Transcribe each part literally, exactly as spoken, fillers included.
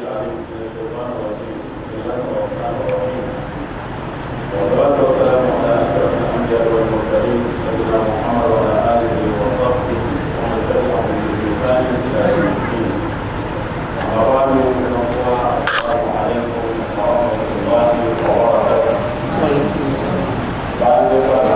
العليم من الشيطان الرجيم بسم الله الرحمن الرحيم والصلاة والسلام على أشرف الأنبياء والمرسلين سيدنا محمد وعلى آله وصحبه ومن تبعهم بإحسان إلى يوم الدين أما بعد السلام عليكم ورحمة الله وبركاته بعد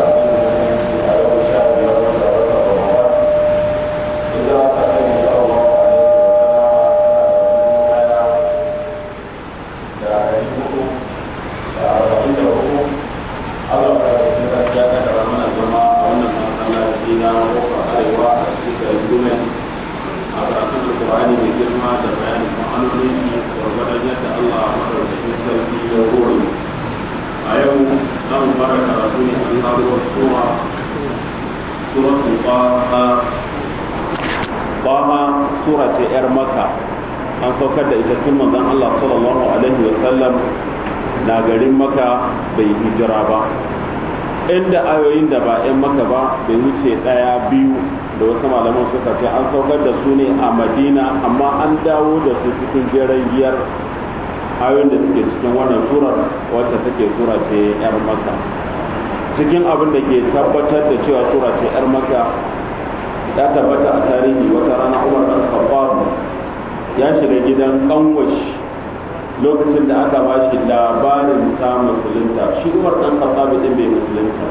sura ce yar maka an saukar da ita tun manzon Allah sallallahu alaihi wa sallam na garin maka bai hijira ba inda ayoyin da ba yan maka ba bai wuce daya biyu da wasu malaman suka ce an saukar da su ne a Madina amma an dawo da su cikin jeren giyar ayoyin da suke cikin wannan surar wacce take sura ce yar maka cikin abin da ke tabbatar da cewa sura ce yar maka ya tabbata a tarihi wata rana Umar dan Khattab ya shiga gidan kanwashi lokacin da aka ba shi labarin ta musulunta shi Umar dan Khattab din bai musulunta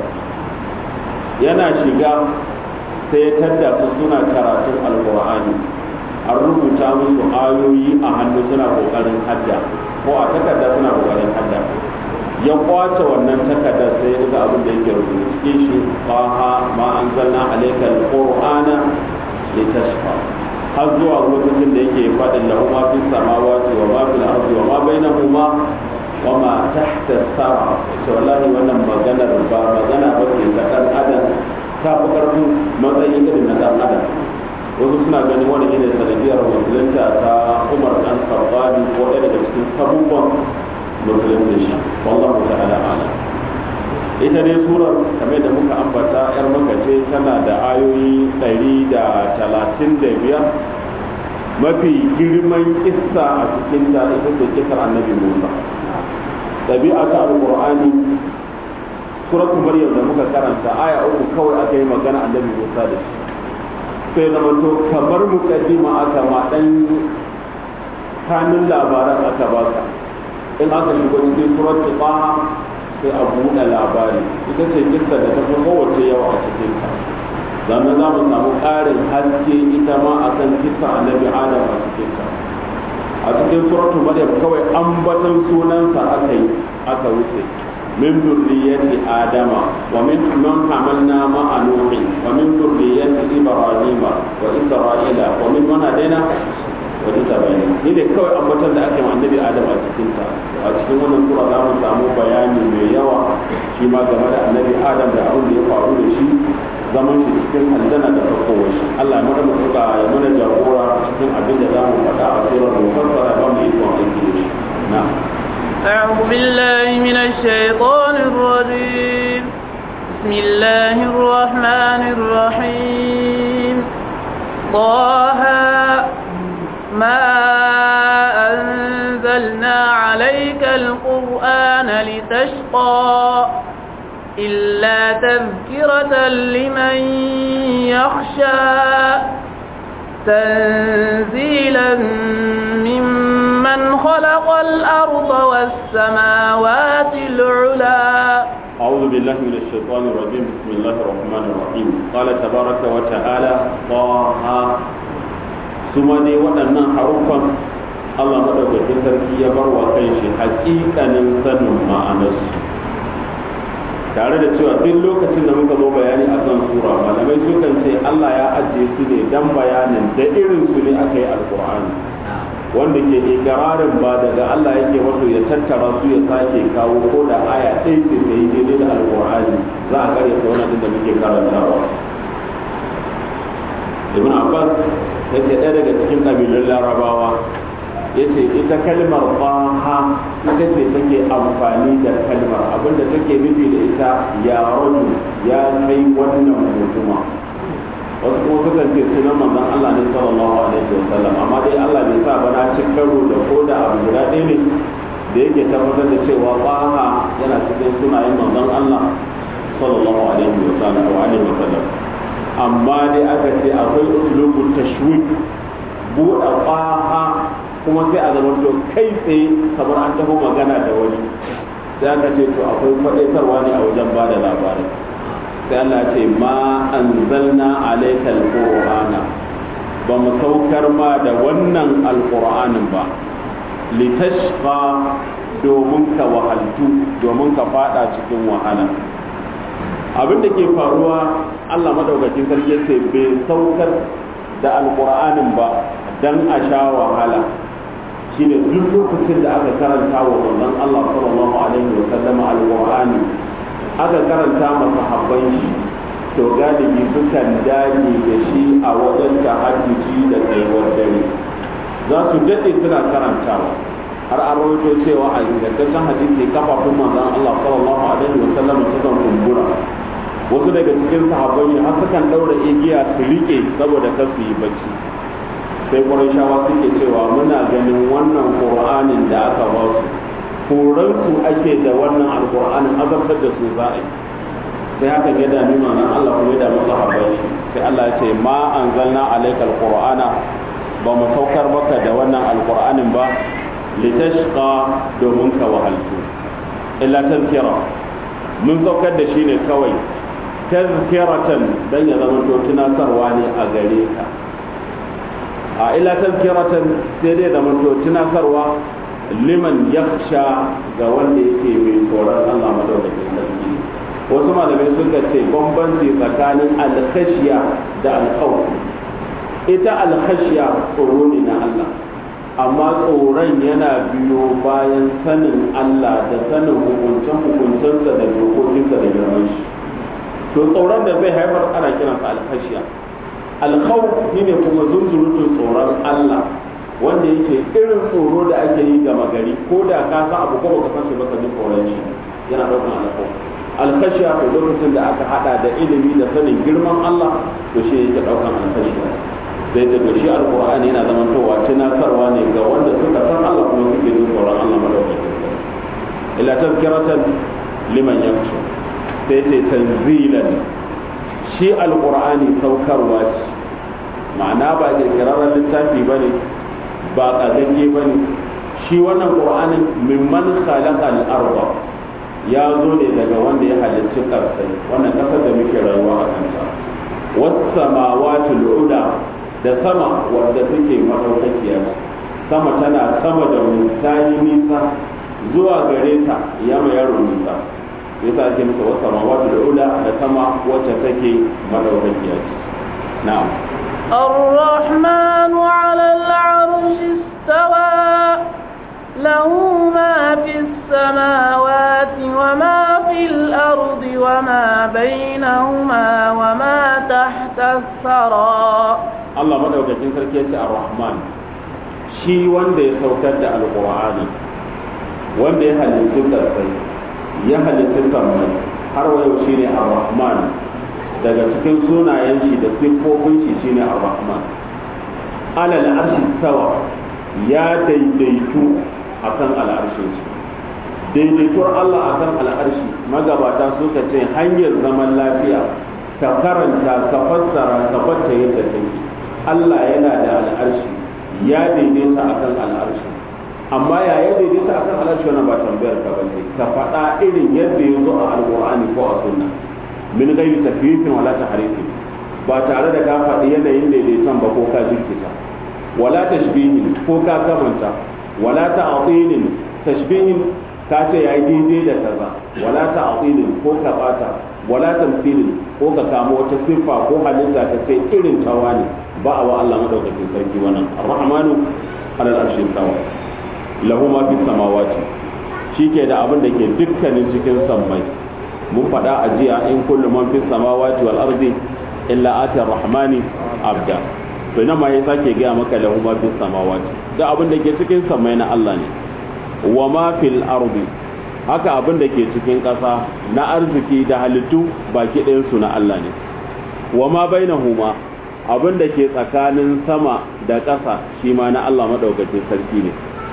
yana shiga sai ya tadda su suna karatun alqur'ani an rubuta musu ayoyi a hannu suna kokarin hadda ko a takarda suna kokarin hadda ya kwace wannan takardar sai ya ga abin da yake rubuta cikin shi qaha ma anzalna alayka alqur'ana litashqa har zuwa lokacin da yake fadin lahu ma fis samawati wa ma fil ardi wa ma bainahuma wa ma tahta as-sama to wallahi wannan maganar ba magana ba ce ta dan adam ta fi karfin matsayin irin na dan adam wasu suna ganin wani ne sanadiyar musulunta ta Umar dan Khattab ko ɗaya daga cikin sabubban musulunta shi wallahu ta'ala ala ita dai surar kamar da muka ambata yar maka ce tana da ayoyi ɗari da talatin da biyar mafi girman kissa a cikin ta ita ce kissar annabi Musa ɗabi'a ta alqur'ani suratul maryam da muka karanta aya uku kawai aka yi magana annabi Musa da shi sai da to kamar mukaddima aka ma dan kanin labaran aka baka in aka shigo cikin suratul taha sai a buɗe labari ita ce kissa da ta fi kowace yawa a cikin ta sannan za mu samu ƙarin haske ita ma a kan kissa annabi adam a cikin ta a cikin suratul maryam kawai ambaton sunansa aka yi aka wuce min durriyyati adama wa min man hamalna ma'a nuhi wa min durriyyati ibrahima wa isra'ila wa min man hadaina wani tabani ni ne kawai ambaton da ake ma annabi adam a cikin ta a cikin wannan sura za mu samu bayani mai yawa shi ma game da annabi adam da abin da ya faru da shi zaman shi cikin aljanna da farko shi Allah ya mana mutuka ya mana jagora cikin abin da za mu faɗa a surar mufassara ba mu yi zuwa aiki da shi na'am أعوذ بالله من الشيطان الرجيم بسم الله الرحمن الرحيم طه ما أنزلنا عليك القرآن لتشقى إلا تذكرة لمن يخشى تنزيلا ممن خلق الأرض والسماوات العلى أعوذ بالله من الشيطان الرجيم بسم الله الرحمن الرحيم قال تبارك وتعالى طه ثم دي waɗannan haruffan Allah madaukakin sarki ya bar wa kai shi hakikanin sanin ma'anarsu tare da cewa duk lokacin da muka zo bayani a kan sura malamai sukan ce Allah ya ajiye su ne dan bayanin da irin su ne aka yi alkur'ani wanda ke ikirarin ba daga Allah yake wato ya tattara su ya sake kawo ko da aya ɗaya ce ta yi daidai da alkur'ani za a kare ta wannan da muke karantawa ibn Abbas yake ɗaya daga cikin ƙabilun Larabawa yace ita kalmar baha ita ce take amfani da kalmar abinda take nufi da ita ya raju ya kai wannan mutuma wasu kuma sukan ce sunan manzon Allah ne sallallahu alaihi wasallam amma dai Allah bai sa ba na ci karo da ko da abu ne da yake tabbatar da cewa baha yana cikin sunayen manzon Allah sallallahu alaihi wa sallam wa alihi wa sallam amma dai aka ce akwai usulubul tashwik buɗa baha kuma sai a zama to kai tsaye kamar an taho magana da wani sai aka ce to akwai faɗaitarwa ne a wajen ba da labarai sai Allah ya ce ma anzalna alaikal qur'ana ba mu saukar ma da wannan alqur'anin ba litashqa domin ka wahaltu domin ka fada cikin wahala abin da ke faruwa Allah madaukakin sarki ce bai saukar da alqur'anin ba dan a sha wahala shine duk lokacin da aka karanta wa manzon Allah sallallahu alaihi wa sallam alqur'ani aka karanta masa habban shi to galibi sukan dage da shi a wajen tahajjudi da tsayuwar dare za su daɗe suna karantawa har an rawaito cewa a ingantaccen hadisi kafafun manzon Allah sallallahu alaihi wa sallam sukan kumbura wasu daga cikin sahabbai har sukan daura igiya su rike saboda kar su yi bacci sai Qurayshawa suke cewa muna ganin wannan Qur'anin da aka ba su koran su ake da wannan alqur'anin azabtar da su za a yi sai haka ya dami manzon Allah kuma da sahabbai sai Allah ya ce ma anzalna alaikal qur'ana ba mu saukar maka da wannan alqur'anin ba litashqa domin ka wahaltu illa tazkira mun saukar da shi ne kawai tazkiratan dan ya zama to tunatarwa ne a gare ka a illa tazkiratan sai dai zama to tunatarwa liman yakhsha ga wanda yake mai tsoron Allah madaukakin sarki wasu malamai suka ce bambanci tsakanin alkhashiya da alkhawf ita alkhashiya tsoro ne na Allah amma tsoron yana biyo bayan sanin Allah da sanin hukuncen hukuncensa da dokokinsa da girman shi to tsoron da zai haifar ana kiransa alkhashiya alkhawf shine kuma zunzurutun tsoron Allah wanda yake irin tsoro da ake yi gama gari ko da ka san abu ko baka san shi baka ji tsoron shi yana daukan alkhawf alkhashiya ko lokacin da aka hada da ilimi da sanin girman Allah to shi yake daukan alkhashiya sai da shi alqur'ani yana zaman towa tunatarwa ne ga wanda suka san Allah kuma suke jin tsoron Allah madaukakin sarki illa tazkiratan liman yakhsha sai ce tanzilan shi alqur'ani saukarwa ce ma'ana ba kirkirarren littafi bane ba kazange bane shi wannan qur'anin mimman khalaqa al-arda ya zo ne daga wanda ya halicci karsai wannan kasar da muke rayuwa a kanta was samawati al-ula da sama wanda take madaukakiya sama tana sama da mu ta yi nisa zuwa gare ta ya ma yaro nisa yasa ake masa was samawati al-ula da sama wacce take madaukakiya na'am الرحمن على العرش استوى له ما في السماوات وما في الأرض وما بينهما وما تحت الثرى الله مدوكاكين sarki yace ar-rahman shi wanda ya saukar da alqur'ani wanda ya halitta sai ya halitta sammai har wayo shine ar-rahman daga cikin sunayen shi da siffofin shi shine ar-rahman alal arshi sawa ya daidaitu akan al'arshin shi daidaituwar Allah akan al'arshi magabata suka ce hanyar zaman lafiya ka karanta ka fassara ka fatta yadda take Allah yana da al'arshi ya daidaita akan al'arshi amma ya ya daidaita akan al'arshi wannan ba tambayar ka bace ka faɗa irin yadda ya zo a alqur'ani ko a sunna min ghairi takyifin wala tahrifin ba tare da ka faɗi yanayin daidaiton ba ko ka jirkita wala tashbihin ko ka kamanta wala ta'tilin tashbihin ka ce yayi daidai da kaza wala ta'tilin ko ka bata wala tamthilin ko ka kamo wata siffa ko halitta ka ce irin tawa ne ba a wa Allah madaukakin sarki wannan ar-rahmanu alal arshi tawa lahu ma fi samawati shike da abin da ke dukkanin cikin sammai mun faɗa a jiya in kullu man fi samawati wal ardi illa ati ar-rahmani abda to ina ma ya sake gaya maka lahu ma fi samawati da abin da ke cikin samai na Allah ne wa ma fil ardi haka abin da ke cikin ƙasa na arziki da halittu baki ɗayan su na Allah ne wa ma bainahuma abin da ke tsakanin sama da ƙasa shi ma na Allah madaukakin sarki ne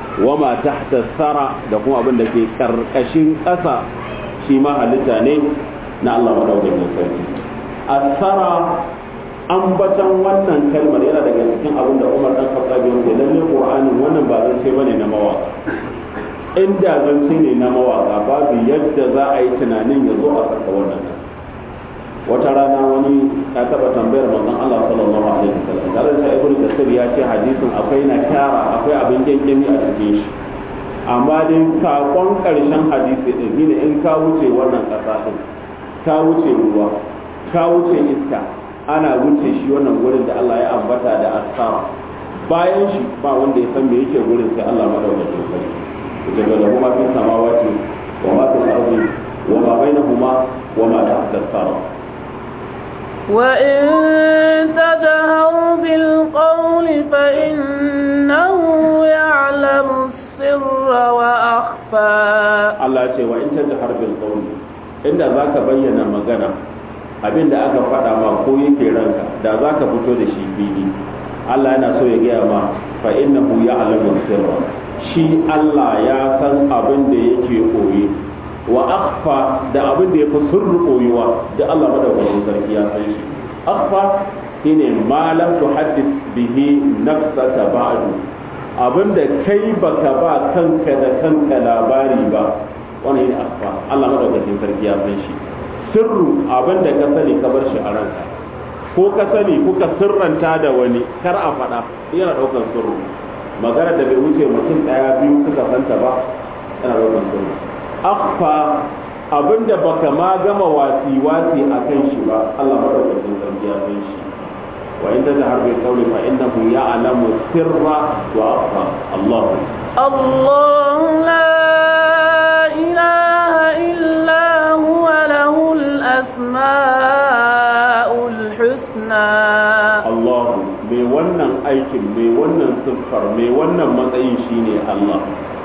wama tahta sara da kuma abin da ke karkashin ƙasa shi ma halitta ne na Allah madaukakin sarki. Asara ambatan wannan kalmar yana daga cikin abin da Umar dan Khattab ya ce lalle Qur'anin wannan ba zan ce bane na mawaka. Inda zan ce ne na mawaka babu yadda za a yi tunanin ya zo a saka wannan. Wata rana wani ya taba tambayar manzon Allah sallallahu alaihi wasallam tare da Ibn Kathir ya ce hadisin akwai na kyara akwai abin gengemi a cikin shi. Amma dai sakon karshen hadisi din shine in ka wuce wannan kasa din ka wuce ruwa ka wuce iska ana wuce shi wannan gurin da Allah ya ambata da asara bayan shi ba wanda ya san me yake gurin sai Allah madaukakin sarki daga da kuma fi samawati wa ma fil ardi wa ma bainahuma wa ma tahta as-sara wa in tajharu bil qawli fa innahu ya'lamu as-sirra wa akhfa. Allah ya ce wa in tajhar bil qawli inda zaka bayyana magana abin da aka faɗa ma ko yake ranka da za ka fito da shi fili Allah yana so ya gaya ma fa innahu ya'lamu sirra shi Allah ya san abin da yake koyi wa akhfa da abin da yafi sirru koyuwa da Allah madaukakin sarki ya san shi. Akhfa shine ma lam tuhaddith bihi nafsaka ba'du abin da kai baka ba kanka da kanka labari ba wannan ne akhfa Allah madaukakin sarki ya san shi. Sirru abin da ka sani ka bar shi a ranka ko ka sani kuka sirranta da wani kar a faɗa yana ɗaukar sirru magana da bai wuce mutum ɗaya biyu suka santa ba yana ɗaukar sirru. Akhfa abin da baka ma gama wasi wasi a kan shi ba Allah madaukakin sarki ya san shi. Wa in tajhar bil qawli fa innahu ya'lamu sirra wa akhfa. Allah Allah la ilaha illa huwa lahul asmaul husna. Allah mai wannan aikin mai wannan siffar mai wannan matsayin shine Allah.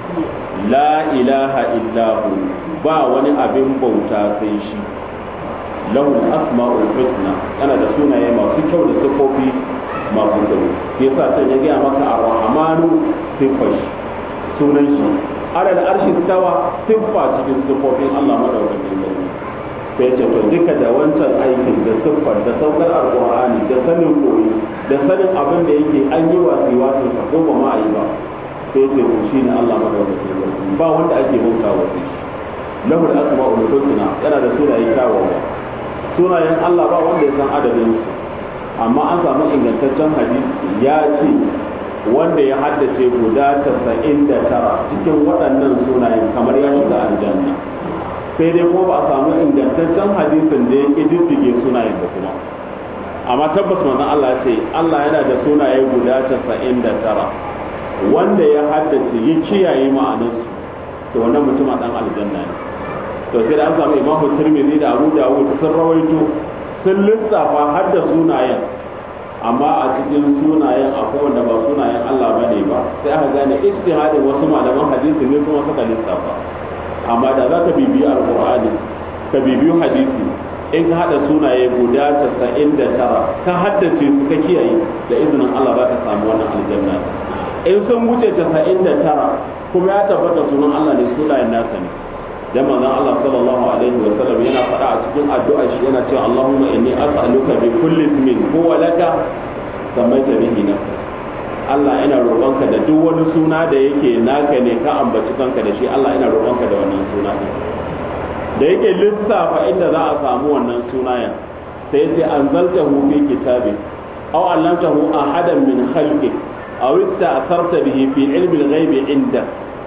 La ilaha illahu ba wani abin bauta sai shi. Lahul asmaul husna yana da sunaye masu kyau da siffofi masu kyau. Yasa sai ya gaya maka ar-rahmanu siffar sunan shi. Ala da arshi tawa siffa cikin siffofin Allah madaukakin sarki. Sai ce to duka da wancan aikin da siffar da saukar alqur'ani da sanin koyi da sanin abin da yake an yi wasi wasu ko ba ma yi ba sai ce ko shine Allah madaukakin sarki ba wanda ake bauta wa sai shi. Lahul asmaul husna yana da sunaye kyawawa. Sunayen Allah ba wanda ya san adadin su amma an samu ingantaccen hadisi ya ce wanda ya haddace guda tasa'in da tara cikin waɗannan sunayen kamar ya shiga aljanna sai dai ko ba a samu ingantaccen hadisin da ya ƙididdige sunayen ba kuma amma tabbas manzon Allah ya ce Allah yana da sunaye guda tasa'in da tara wanda ya haddace ya kiyaye ma'anarsu to wannan mutum a ɗan aljanna ne. To sai da an samu Imamu Tirmidhi da Abu Dawud sun rawaito sun lissafa har da sunayen amma a cikin sunayen akwai wanda ba sunayen Allah bane ba sai aka gane ijtihadin wasu malaman hadisi ne kuma suka lissafa amma da za ka bibiyi alqur'ani ka bibiyi hadisi in ka hada sunaye guda tasa'in da tara ka haddace su ka kiyaye da izinin Allah za ka samu wannan aljanna in sun wuce tasa'in da tara kuma ya tabbata sunan Allah ne sunayen nasa ne da manzon Allah sallallahu alaihi wa sallam yana faɗa a cikin addu'a shi yana cewa Allahumma inni as'aluka bi kulli ismin huwa laka samaita bihi nafsi Allah ina roƙonka da duk wani suna da yake naka ne ka ambaci kanka da shi Allah ina roƙonka da wannan suna din da yake lissafa inda za a samu wannan sunayen sai sai anzaltahu fi kitabi aw allamtahu ahadan min khalqik aw ista'tharta bihi fi ilmi al-ghaibi indak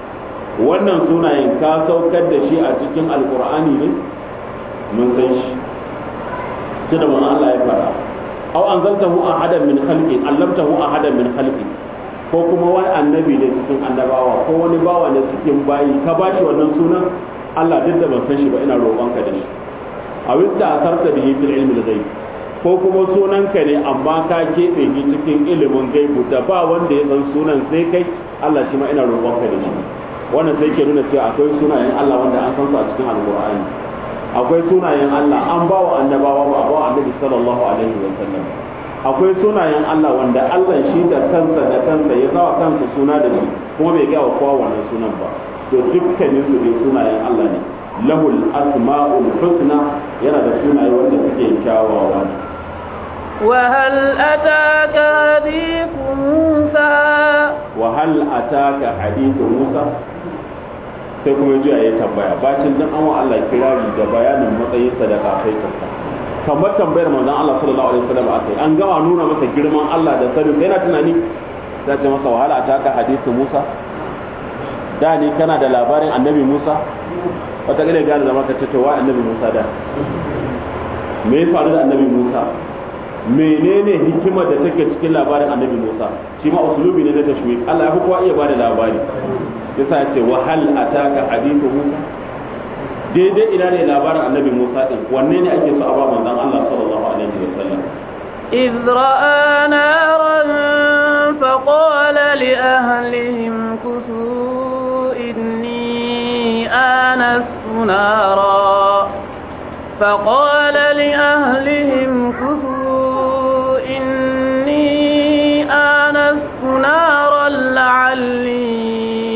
wannan sunayen ka saukar da shi a cikin alkur'ani ne mun san shi shi da mana Allah ya fara aw anzaltahu ahadan min khalqi allamtahu ahadan min khalqi ko kuma wani annabi ne cikin annabawa ko wani bawa ne cikin bayi ka bashi wannan sunan Allah duk da ban san shi ba ina roƙonka da shi a wista asarta bihi fil ilmi al-ghaib ko kuma sunanka ne amma ka keɓe shi cikin ilimin gaibu da ba wanda ya san sunan sai kai Allah shi ma ina roƙonka da shi wannan sai ke nuna cewa akwai sunayen Allah wanda an san su a cikin alkur'ani akwai sunayen Allah an ba wa annabawa ba ba wa annabi sallallahu alaihi wa sallam akwai sunayen Allah wanda Allah shi da kansa da kansa ya zawa kansa suna da shi kuma bai gaya wa kowa wannan sunan ba to dukkanin su dai sunayen Allah ne lahul asma'ul husna yana da sunaye wanda suke kyawawa ne وهل أتاك حديث موسى وهل أتاك حديث موسى sai kuma ji ya tambaya bacin dan an wa Allah kirari da bayanin matsayin sadaka sai kanka kamar tambayar manzon Allah sallallahu alaihi wasallam akai an gama nuna masa girman Allah da sani sai na tunani za ta masa wahala ataka hadisi Musa da ni kana da labarin annabi Musa wata gane gane da maka tattawa annabi Musa da me ya faru da annabi Musa menene hikimar da take cikin labarin annabi Musa shi ma usulubi ne na tashwik Allah ya fi kowa iya bada labari yasa ya ce wa hal ataka hadithu Musa daidai ina ne labarin annabi Musa din wanne ne ake so a ba manzon Allah sallallahu alaihi wasallam إذ رأى نارا فقال لأهلهم كثوا إني آنست نارا فقال لأهلهم كثوا إني آنست نارا لعلي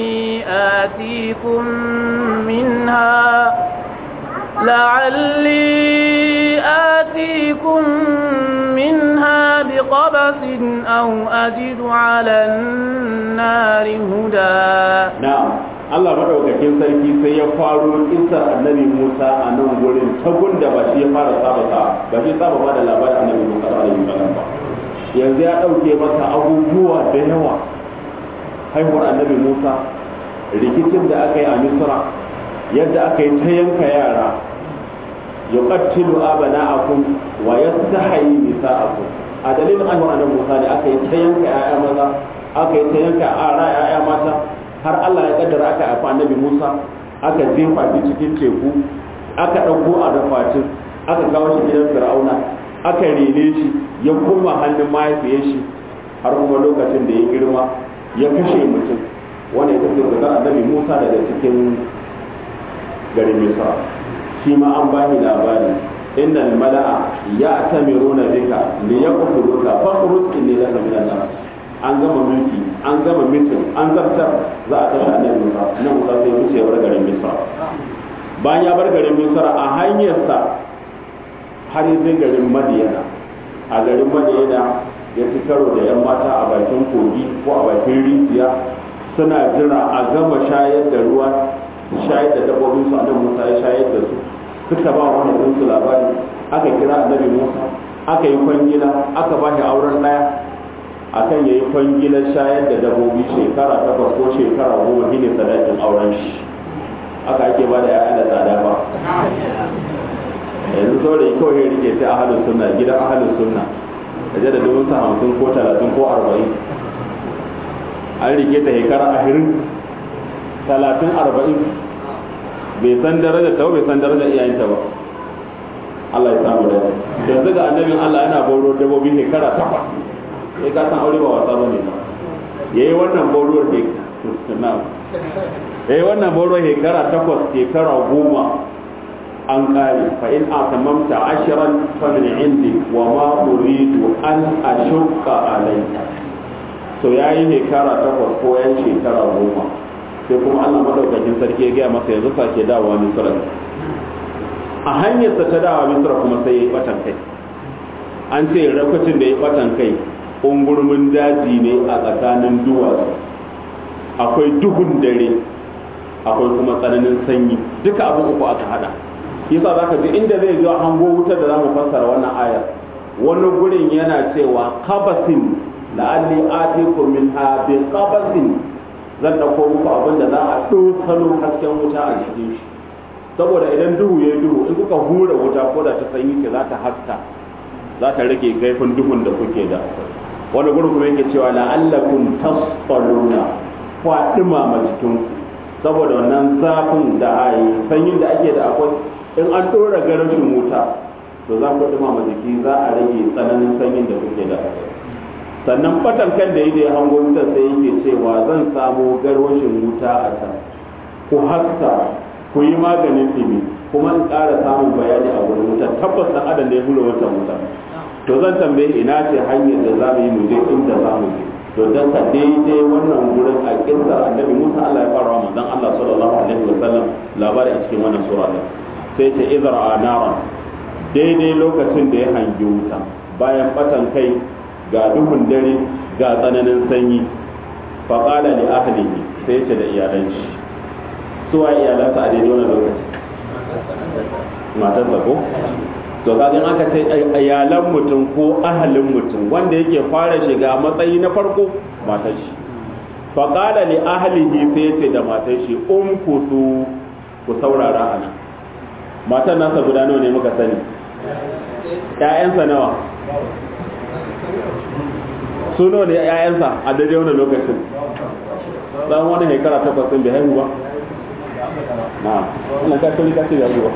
آتيكم منها لعلي آتيكم منها بقبس أو أجد على النار هدى نعم Allah madaukakin sarki sai ya faro isar annabi Musa a nan gurin ta gunda ba shi ya fara saba sa ba shi saba ba da labarin annabi Musa alaihi salam ba yanzu ya dauke masa abubuwa da yawa haihuwar annabi Musa rikicin da aka yi a Misra yadda aka yi ta yanka yara yuqattilu abana'akum wa yastahi nisa'akum a dalilin haihuwar annabi Musa ne aka yi ta yanka ƴaƴa maza aka yi ta yanka ara ƴaƴa mata har Allah ya kaddara aka haifa annabi Musa aka jefa shi cikin teku aka ɗauko a dafatin aka kawo shi gidan Fir'auna aka rene shi ya koma hannun mahaifiyar shi har kuma lokacin da ya girma ya kashe mutum wanda ya tafi daga annabi Musa daga cikin garin Misra shi ma an bani labari innal mala'a ya'tamiruna bika liyaqtuluka fakhruj inni laka minan nas an gama mulki an gama mitin an zartar za a kashe annabi Musa nan Musa sai wuce ya bar garin Misra bayan ya bar garin Misra a hanyarsa har ya je garin Madiyana a garin Madiyana ya ci karo da yan mata a bakin kogi ko a bakin rijiya suna jira a gama shayar da ruwa shayar da dabbobin su annabi Musa ya shayar da su suka ba wani din su labari aka kira annabi Musa aka yi kwangila aka ba shi auren daya akan yayi kwangilar shayar da dabbobi shekara takwas ko shekara goma shine sadakin auren shi aka ake ba da yaya da tsada ba yanzu saurayi kawai ya rike sai ahalin sunna gidan ahalin sunna kaje da dubun sa hamsin ko talatin ko arba'in an rike ta shekara ashirin talatin arba'in bai san daraja ta bai san daraja iyayenta ba Allah ya samu da yanzu ga annabin Allah yana boro dabbobi shekara takwas sai ka san aure ba wasa bane ba yayi wannan boro ne na yayi wannan boro shekara takwas shekara goma an kare fa in atamamta ashran fa min indi wa ma uridu an ashqa alayka to yayi shekara takwas ko yayi shekara goma sai kuma Allah madaukakin sarki ya ga masa yanzu sake dawowa Misra a hanyar sa ta dawowa Misra kuma sai yayi batan kai an ce lokacin da yayi batan kai ungurmin daji ne a tsakanin duwatsu akwai duhun dare akwai kuma tsananin sanyi duka abin uku aka hada yasa zaka ji inda zai zo hango wutar da zamu fassara wannan aya wani gurin yana cewa qabasin la'alli atikum minha bi qabasin zan dauko muku abin da za a dokano hasken wuta a cikin shi saboda idan duhu ya duhu in kuka hura wuta ko da ta sanyi ce za ta haska za ta rage kaifin duhun da kuke da wani gurin kuma yake cewa la'allakum tasqaluna kwa dumama jikin saboda wannan zafin da ayi sanyin da ake da akwai in an dora garashin wuta to za ku dumama jiki za a rage tsananin sanyin da kuke da akwai sannan fatan kan da yake hango wutar sai yake cewa zan samu garwashin wuta a can ku haska ku yi maganin dimi kuma in ƙara samun bayani a gurin wutar tabbas dan adam da ya hura wata wuta to zan tambaye ina ce hanyar da za mu yi mu je inda za mu je to dan ka daidai wannan gurin a kissa annabi Musa Allah ya fara wa manzon Allah sallallahu alaihi wasallam labari a cikin wannan sura din sai ce izra naran daidai lokacin da ya hangi wuta bayan batan kai ga duhun dare ga tsananin sanyi faƙala li ahlihi sai ce da iyalan shi suwa iyalansa a daidai wannan lokaci matarsa ko to kaga in aka ce iyalan mutum ko ahalin mutum wanda yake fara shiga matsayi na farko matar shi faƙala li ahlihi sai ce da matar shi umkusu ku saurara ana matar nasa guda nawa ne muka sani ƴaƴansa nawa su nawa ne ƴaƴansa a daidai wani lokacin dan wani shekara takwas ɗin bai haihu ba na ina ka kali ka ce ya haihu ba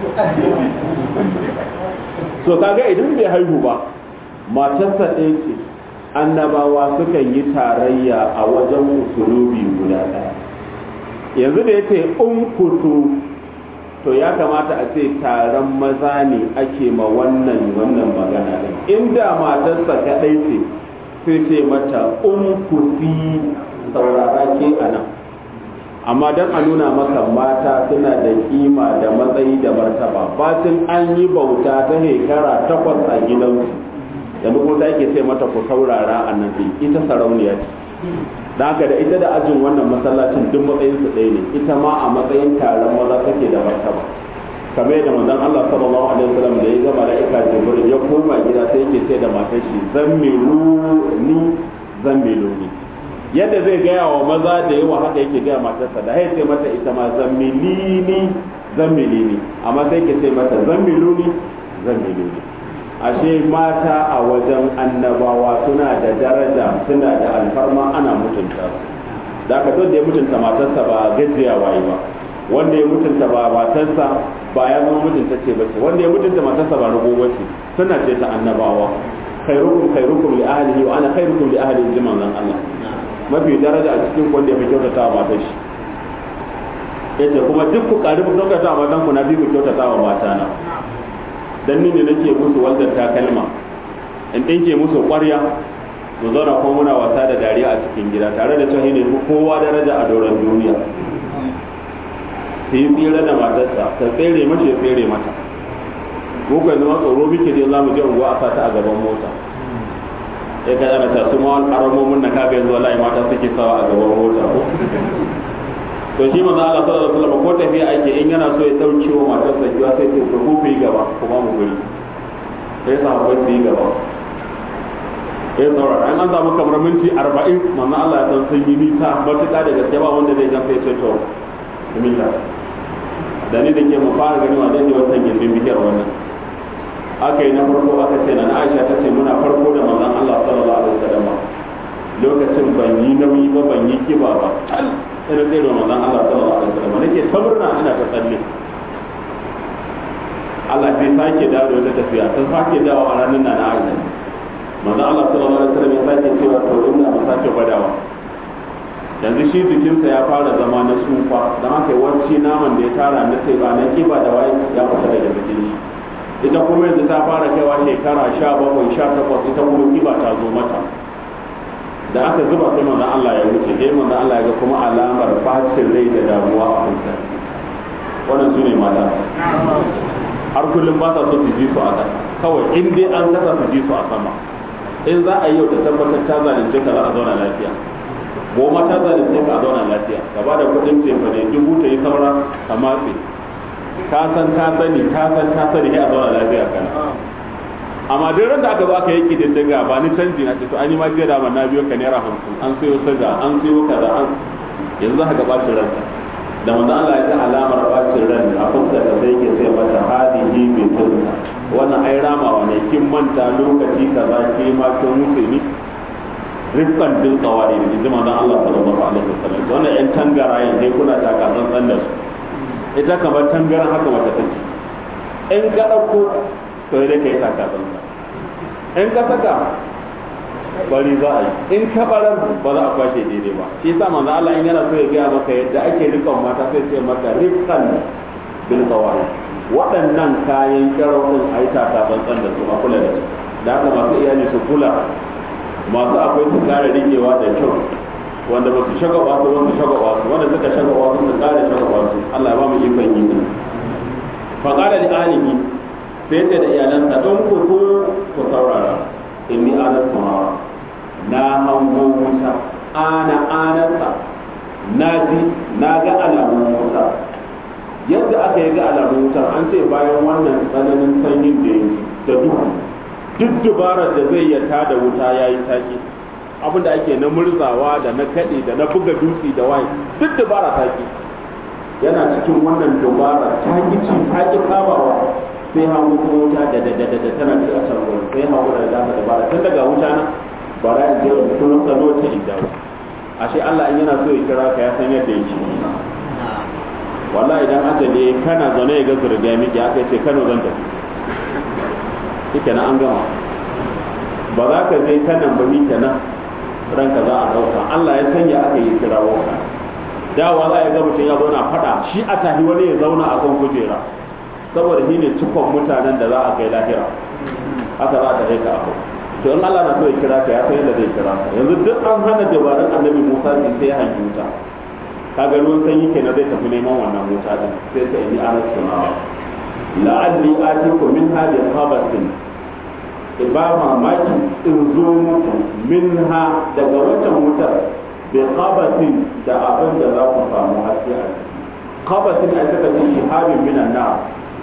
so kaga idan bai haihu ba matarsa ɗaya ce annabawa sukan yi tarayya a wajen usulubi guda ɗaya yanzu da yace umkutu to ya kamata a ce taron maza ne ake ma wannan wannan magana din inda matarsa kaɗai ce sai ce mata umkuti saurara ke anan amma don a nuna maka mata suna da kima da matsayi da martaba bacin an yi bauta ta shekara takwas a gidansu da muku ta ke sai mata ku saurara a nan ita sarauniya ce da haka da ita da ajin wannan masallacin duk matsayin su ɗaya ne ita ma a matsayin taron maza take da martaba kamar yadda manzon Allah sallallahu alaihi wasallam da ya ga mala'ika Jibril ya koma gida sai yake ce da matar shi zammiluni zammiluni yadda zai gaya wa maza da yawa haka yake gaya matarsa da ya ce mata ita ma zammilini zammilini amma sai ke ce mata zammiluni zammiluni ashe mata a wajen annabawa suna da daraja suna da alfarma ana mutunta su da ka da ya mutunta matarsa ba gajiya waye ba wanda ya mutunta ba matarsa ba ya zama mutunta ce bace wanda ya mutunta matarsa ba rago bace suna ce ta annabawa khairukum khairukum li ahlihi wa ana khairukum li ahli jiman zan Allah mafi daraja a cikin wanda ya fi kyautata wa matar shi yace kuma duk ku kari ku kyautata wa matan ku na bi ku kyautata wa matana dan ni ne nake musu waldan takalma in dinke musu ƙwarya mu zauna kuma muna wasa da dariya a cikin gida tare da cewa ne kowa daraja a doron duniya sai tsira da matarsa ta tsere mace ya tsere mata ko kai zama tsoro bike dai za mu je unguwa a sata a gaban mota sai ka ana ta su ma karamomin na kaga yanzu wallahi mata suke sawa a gaban mota ko to shi manzo Allah sallallahu alaihi wasallam ko tafiya ake in yana so ya dauke wa matarsa kiwa sai ce ku ku yi gaba kuma mu guri sai sahabbai su yi gaba eh saurara an samu kamar minti arba'in manzo Allah ya san sun yi nisa matuƙa da gaske ba wanda zai gamsa ya ce to bismillah da ni da ke mu fara gani wa zai wannan gindin bikiyar wannan aka yi na farko aka ce na Aisha ta ce muna farko da manzon Allah sallallahu alaihi wasallam lokacin ban yi nauyi ba ban yi kiba ba sai sai da manzon Allah sallallahu alaihi wasallam nake tabarna ina ta tsalle Allah bai sake dawo da tafiya ta sake dawo a ranar nan na Aisha manzon Allah sallallahu alaihi wasallam ya sake cewa to ina mu sake gwadawa yanzu shi jikinsa ya fara zama na tsufa don haka yawanci naman da ya tara na sai ba na kiba da waye ya fita daga jikin shi ita kuma yanzu ta fara kaiwa shekara sha bakwai sha takwas ita kuma kiba ta zo mata da aka zuba sai manzon Allah ya wuce sai manzon Allah ya ga kuma alamar bacin rai da damuwa a fuska wannan su ne mata har kullum ba sa so su ji su a ƙasa kawai in dai an kasa su ji su a sama in za a yi yau da tabbatar ta zalunce ka za a zauna lafiya goma ta zalunce ka a zauna lafiya ka ba da kuɗin tefa ne dubu ta yi saura ka matse ka san ka sani ka san ka sani sai a zauna lafiya kana amma duk ran da aka zo aka yi kididdiga ba ni canji na ce to an yi ma jiya da na biyo ka naira hamsin an sayo siga an sayo kaza an yanzu za ka bacin ranka da manzo Allah ya ga alamar bacin ran a fuskar da sai ke sai mata hadihi bi sunna wannan ai ramawa ne kin manta lokaci kaza ke ma kin wuce ni rifkan din tsawari da jima manzo Allah sallallahu alaihi wasallam wannan yan tangarayen dai kuna taka tsantsan da su ita kamar tangaran haka wata take in ka dauko to dai kai taka tsantsan in ka saka bari za a yi in ka barar ba za a kwashe daidai ba shi yasa manzo Allah in yana so ya gaya maka yadda ake rikon mata sai ce maka rifkan bil qawari waɗannan kayan kyarau din a yi taka tsantsan da su a kula da su da haka masu iyali su kula masu akwai su kare rikewa da kyau wanda ba su shagaba su wasu shagaba su wanda suka shagaba su su kare shagaba su Allah ya ba mu ikon yi din fa qala li alihi sai ce da iyalansa don ku ku ku saurara inni ana samara na hango wuta ana anarsa na ji na ga alamun wuta yadda aka yi ga alamun wuta an ce bayan wannan tsananin sanyin da ya da duhu duk dubarar da zai yata da wuta ya yi taki abin da ake na murzawa da na kaɗe da na buga dutse da waye duk dubara taki yana cikin wannan dubara ta ki ci ta ki kabawa sai hango kuma wuta da da da da tana ci a can wurin sai hango da da dabara tun daga wuta na bara in je in kuma tsano ta inda ashe Allah in yana so ya kira ka ya san yadda yake wallahi idan ajali kana zaune ya ga zurga miki aka ce Kano zan tafi kike na an gama ba za ka je kanan ba mi kenan ranka za a dauka Allah ya sanya aka yi kirawo ka dawa za ya ga mutum ya zauna fada shi a tahi wani ya zauna a kan kujera saboda shi ne cikon mutanen da za a kai lahira haka za a tafi ka abu to in Allah na so ya kira ka ya san yadda zai kira ka yanzu duk an hana dabarun annabi Musa ne sai ya hanki wuta kaga ruwan sanyi kenan zai tafi neman wannan wuta din sai ka yi ana sunawa la'alli atiku min hadi qabatin ba mamaki in zo muku minha daga wancan wutar bi qabatin da abin da za ku samu haske a ciki qabatin a saka ce shihabin minan nar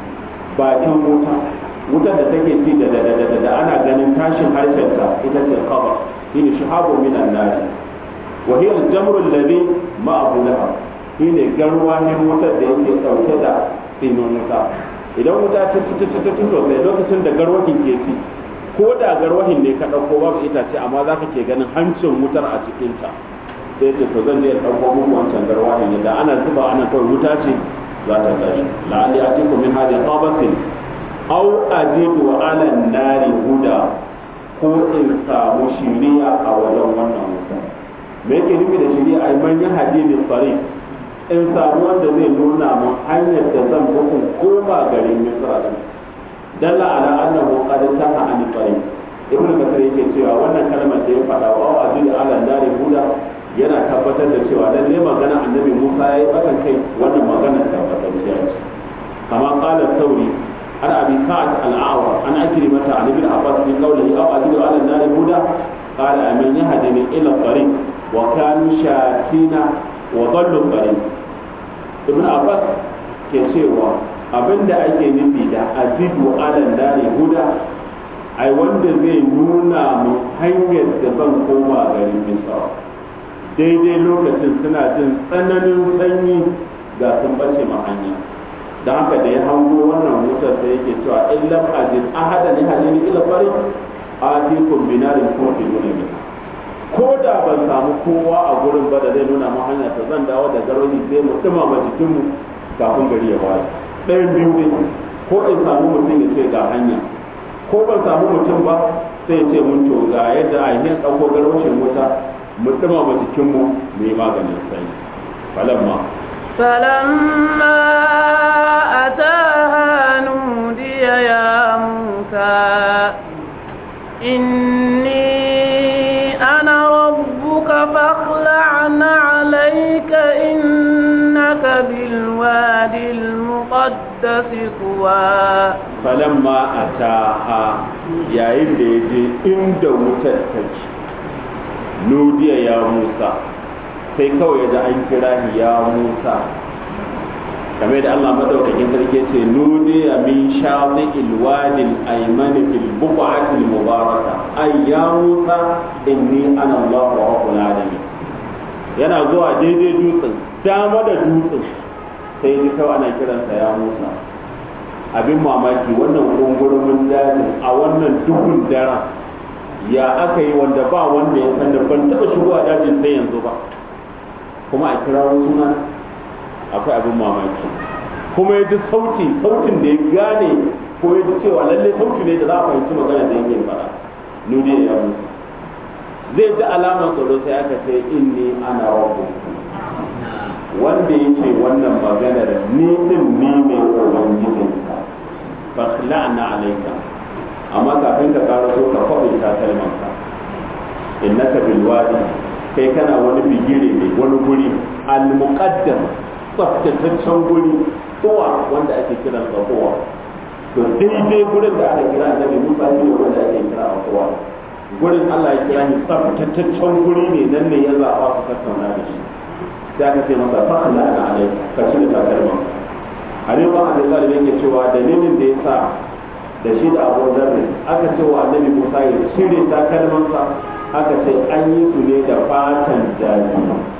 bakin wuta wutar da take ci da da da da ana ganin tashin harshen ta ita ce qabar shine shihabun minan nar wa hiya al-jamru alladhi ma'ahu lahab shine garwahin wutar da yake dauke da tsinon wuta idan wuta ta ci ta ci ta ci sosai lokacin da garwahin ke ci ko da garwahin ne ka ɗauko babu itace amma za ka ke ganin hancin wutar a cikinta sai ce to zan je ɗauko muku wancan garwahin yadda ana zuba ana kawai wuta ce za ta tashi la'alli atiku min hadhihi qabatin aw ajidu ala nari huda ko in samu shiriya a wajen wannan wuta me yake nufi da shiriya ai man yahdini tariq in samu wanda zai nuna mun hanyar da zan bukun koma garin Misra din dalla ala annahu qad taha an tariq ibn kasar yake cewa wannan kalmar da ya faɗa wa ajidu ala nari huda yana tabbatar da cewa lalle magana annabi Musa yayi bakan kai wannan magana tabbatacciya ce kama qala sauri ana abi sa'ad al-a'war ana akrimata an ibn abbas fi qawlihi aw ajidu ala nari huda qala aman yahdini ila tariq wa kanu shatina wa dallu tariq ibn abbas ke cewa abinda ake nufi da ajidu ala nari huda ai wanda zai nuna mu hanyar da zan koma garin Misra daidai lokacin suna jin tsananin sanyi ga sun bace ma hanya da haka da ya hango wannan wutar sai yake cewa in lam ajid ahada li halini ila fari atikum binarin kofi dole ko da ban samu kowa a gurin ba da zai nuna mu hanya ta zan dawo da garoni sai mu dumama jikinmu kafin gari ya waye ɗayan biyu ne ko in samu mutum ya ce ga hanya ko ban samu mutum ba sai ya ce mun to ga yadda a yin ɗauko garwashin wuta mu dumama jikinmu mu yi maganin sanyi falamma فلما أتاها نودي يا موسى إني أنا ربك فاخلع عليك إنك بالوادي المقدس طوى فلما أتاها يا إلي إند وتتك نودي يا موسى sai kawai da an kira ya Musa kamar da Allah madaukakin sarki ce nudi min shati'il wadil ayman fil buq'atil mubaraka ay ya Musa inni ana Allah rabbul alamin yana zuwa daidai dutsen dama da dutsen sai ni kawai ana kiransa ya Musa abin mamaki wannan gungurumin dajin a wannan dukun daren ya aka yi wanda ba wanda ya san da ban taba shigowa dajin sai yanzu ba kuma a kira suna akwai abin mamaki kuma ya ji sauti sautin da ya gane ko ya ji cewa lalle sauti ne da za a fahimci magana da yake fara nudi ya musu zai ji alamar tsoro sai aka ce inni ana rabbu wanda yake wannan maganar ni din ni mai ubangijinka fakhla'na alayka amma kafin ka karo so ka faɗi ta kalmanka innaka bil wadi kai kana wani bigire ne wani guri al muqaddam tsaftataccen guri tuwa wanda ake kiran sa tuwa to daidai gurin da aka kira annabi Musa ne wanda ake kira tuwa gurin Allah ya kira ni tsaftataccen guri ne nan ne ya zaba su tattauna da shi sai aka ce masa fa Allah na alai ka ci da takalman Ali ba Abi Talib yake cewa dalilin da yasa da shi da Abu Dharr aka ce wa annabi Musa ya cire takalmansa aka ce an yi su ne da fatan jaki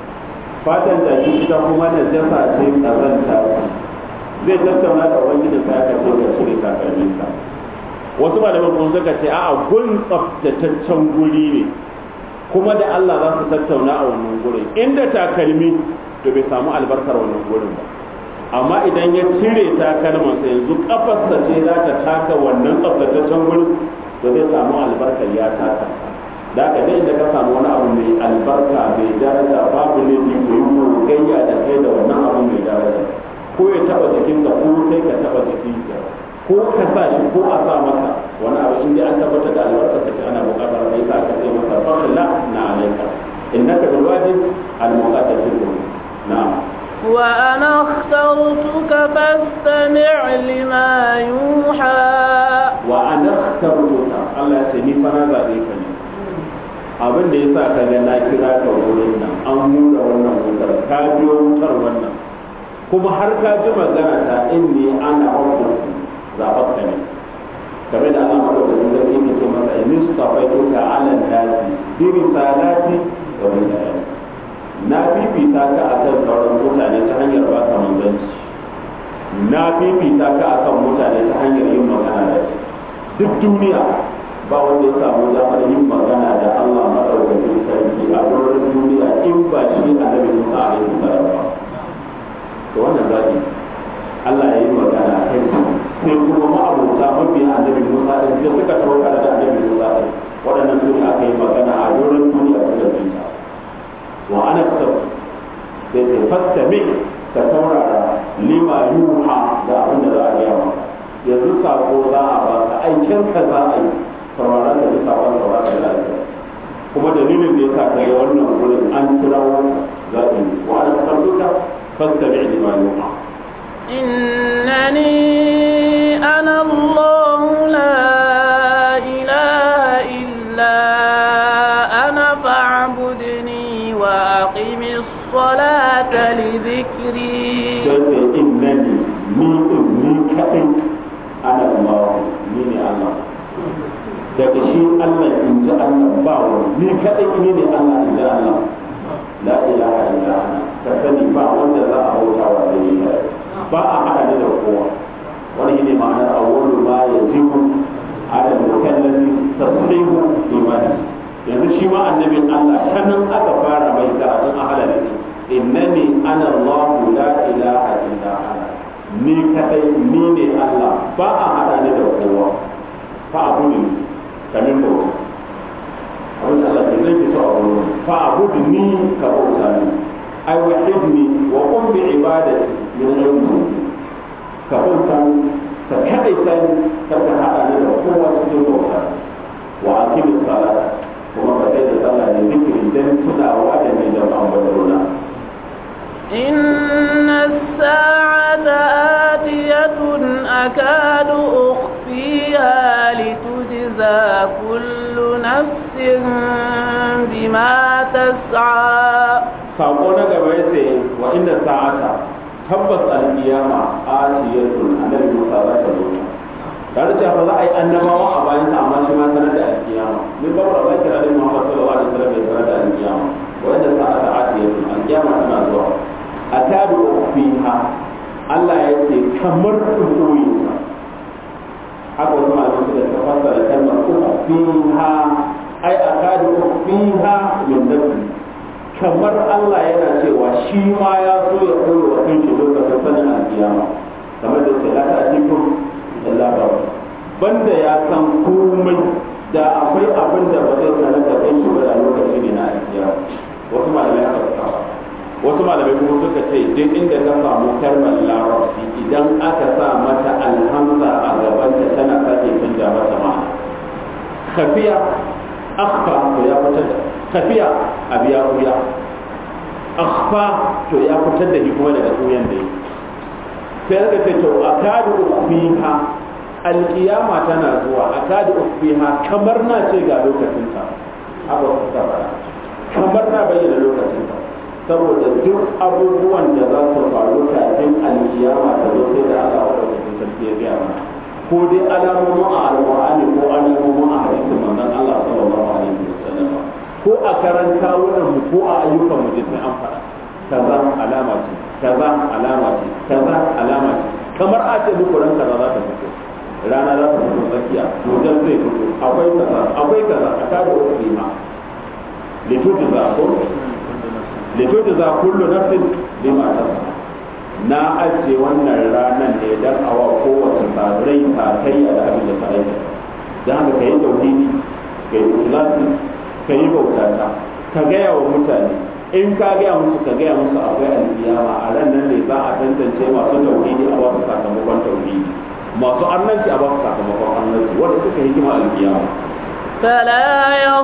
fatan jaki ita kuma na jasa ce kazanta zai tattauna da ubangiji sai aka ce ka cire takalminsa wasu malaman kuma suka ce a'a gun tsaftataccen guri ne kuma da Allah za su tattauna a wannan gurin inda takalmi to bai samu albarkar wannan gurin ba amma idan ya cire takalmansa yanzu kafarsa ce za ta taka wannan tsaftataccen gurin to zai samu albarkar ya taka da ka dai da ka samu wani abu mai albarka mai daraja babu ne ki koyi gayya da kai da wannan abu mai daraja ko ya taba jikin ka ko sai ka taba jikin ka ko ka sa shi ko a sa maka wani abu inda an tabbata da albarka ta ana buƙatar kai ka ka sai masa fa'ala na alaika innaka bil wadi al muqaddas na'am وأنا اخترتك فاستمع لما يوحى وأنا اخترتك الله يسني فانا ذلك abin da ya sa ka ga na kira ka wurin nan an hura wannan wutar ka biyo wutar wannan kuma har ka ji magana ta inni ana rabbu zaɓaɓɓa ne game da Allah madaukakin sarki ne ce masa in istafaituka ala nasi bi risalati wa bi ayati na fifita ka akan sauran mutane ta hanyar ba ka manzanci na fifita ka akan mutane ta hanyar yin magana da shi duk duniya ba wanda ya samu damar yin magana da Allah madaukakin sarki a wurin duniya in ba shi annabi Musa alaihi salam ba to wannan zaki Allah ya yi magana kai sai kuma ma'abuta mabiya annabi Musa da suka tabbata da annabi Musa waɗannan su aka yi magana a wurin duniya da duniya wa ana kasar sai sai fastami ka saurara lima yuha da abin da za a gaya maka yanzu sako za a ba ka aikin ka za a yi saurara da bisa wani saurara da lafiya kuma dalilin da ya sa ka yi wannan wurin an kira wani zaɓi wa ana kasar duka fastami lima yuha إنني أنا الله لا إله إلا أنا فاعبدني وأقم الصلاة لذكري إنني مين كأن أنا الله مين الله daga shi Allah in ji Allah ba wani ni kaɗai ne ne Allah in ji Allah la ilaha illa ana ka sani ba wanda za a bauta wa da yi ba a haɗa da kowa wani ne ma'anar awwalu ma yajibu ala al-mukallafi tasdiqu imani yanzu shi ma annabin Allah sanan aka fara mai karatun ahala da innani ana Allah la ilaha illa ana ni kadai ni ne Allah ba a haɗa da kowa fa abudu kamin bauta abin da Allah ke zai fito a wurin fa abudu ni ka bauta ni ai wahidni wa qum bi ibadati min ghayri ka bauta ka kadaita ni ka ka hada ni da kowa cikin bauta wa aqim salat kuma ka sai da sallah ne zikiri dan tunawa da mai da ambataruna inna as-sa'ata atiyatun akadu ukhfiha litujza kullu nafsin bima tas'a sako na gaba ya ce wa inda sa'ata tabbas al-qiyama atiyatun annabi Musa za ta zo tare da ba za a yi annabawa a bayan sa amma shi ma sanar da al-qiyama min ba ba za ki rada Muhammad sallallahu alaihi wasallam ya sanar da al-qiyama wa inda sa'ata atiyatun al-qiyama tana zuwa akadu fiha Allah ya ce kamar koyi haka wasu malamai suka tafasara kalmar fiha ai akadu fiha min nafsi kamar Allah yana cewa shi ma ya so ya koyo wa kanshi lokacin sanin alkiyama kamar da ce lata a cikin illa ba banda ya san komai da akwai abin da ba zai sanar da kanshi ba da lokaci ne na alkiyama wasu malamai aka saba wasu malamai kuma suka ce duk inda ka samu kalmar larabci idan aka sa mata alhamza a gabanta tana sake canja mata ma'ana kafiya akhfa to ya fitar da tafiya a biya wuya akhfa to ya fitar da hikima daga koyan da yake sai aka ce to akadu ukhfiha alqiyama tana zuwa akadu ukhfiha kamar na ce ga lokacin ta haka suka fara kamar na bayyana lokacin ta saboda duk abubuwan da za su faru kafin alqiyama ta zo sai da Allah wadda sarki ya gaya mana ko dai alamomin a alqur'ani ko alamomin a hadisin manzon Allah sallallahu alaihi wasallam ko a karanta wannan mu ko a ayyukan mu sai an faɗa kaza alama ce kaza alama ce kaza alama ce kamar a ce muku ran kaza za ta fito rana za ta fito tsakiya wajen zai fito akwai kaza akwai kaza a kada wani ma litujza ko litujza kullu nafsin bima tasba na ajiye wannan ranar ne dan awa kowace rai ta kai da abin da ta aika dan haka kai tauhidi kai ikhlasi kai bauta ta ka gaya wa mutane in ka gaya musu ka gaya musu akwai alkiyama a ran nan ne za a tantance masu tauhidi a wasu sakamakon tauhidi masu annanci a wasu sakamakon annanci wanda suka hikima alkiyama فلا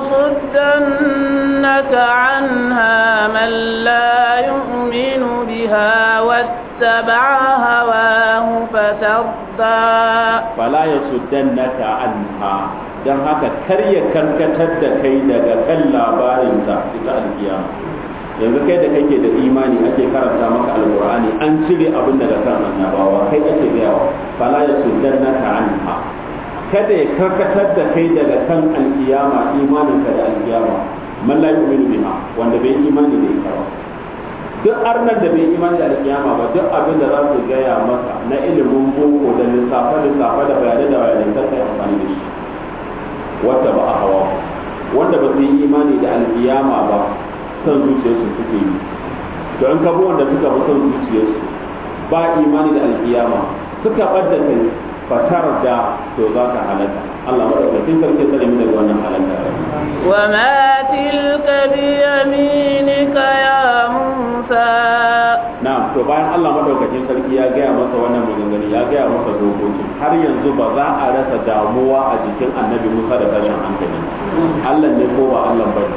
يصدنك عنها من لا يؤمن بها واتبع هواه فترضى فلا يصدنك عنها dan haka kar ya karkatar da kai daga kan labarinta ita alkiyama yanzu kai da kake da imani ake karanta maka alqur'ani an cire abin daga kan annabawa kai ake gayawa fala yasuddannaka anha kada ya karkatar da kai daga kan alkiyama imanin ka da alkiyama man la yu'minu biha wanda bai imani da ita ba duk arnan da bai imani da alkiyama ba duk abin da za su gaya maka na ilimin boko da lissafa lissafa da bayanai da bayanai ta kai amfani da shi wata ba a hawa wanda ba su yi imani da alkiyama ba son zuciyarsu suke yi to in ka bi wanda suka bi son zuciyarsu ba imani da alkiyama suka ɓadda kai fatar da to za ka halaka Allah madaukakin sarki tsare mu daga wannan halaka wa ma tilka bi yaminika ya Musa na'am to bayan Allah madaukakin sarki ya gaya masa wannan maganganu ya gaya masa dokoki har yanzu ba za a rasa damuwa a jikin annabi Musa da tashin hankali Allah ne ko ba Allah bane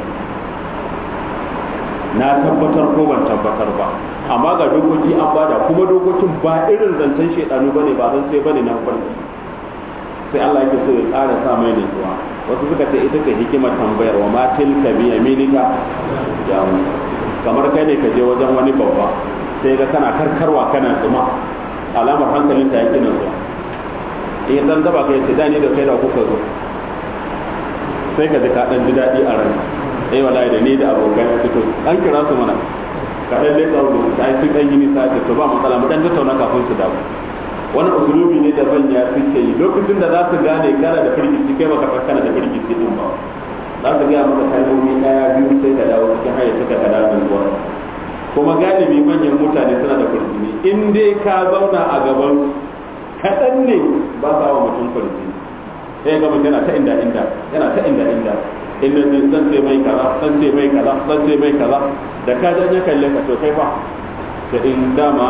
na tabbatar ko ban tabbatar ba amma ga dokoki an bada kuma dokokin ba irin zancen shedanu bane ba zan sai bane na farko sai Allah yake so ya ƙara sa mai nutsuwa wasu suka ce ita ce hikimar tambayar wa ma tilka bi yaminika ya Musa kamar kai ne ka je wajen wani babba sai ga kana karkarwa kana tsuma alamar hankalin ta yake nan zuwa in dan daba kai ce da ni da kai da kuka zo sai ka ji ka dan ji daɗi a ranka eh wallahi da ni da abokan fito an kira su mana ka dan dai tsaro da su dan yi nisa to ba matsala mu dan tattauna kafin su dawo wani usulubi ne da banya suke yi lokacin da za su gane kana da firgici kai baka kana da firgici din ba za su ga maka kalmomi daya biyu sai ka dawo cikin hayya suka ka dawo zuwa kuma galibi manyan mutane suna da firgici in dai ka zauna a gaban kaɗan ne ba sa wa mutum firgici sai ga mutum yana ta inda inda yana ta inda inda inda zan sai mai kaza zan sai mai kaza zan sai mai kaza da ka jan ya kalle ka to kai fa da in dama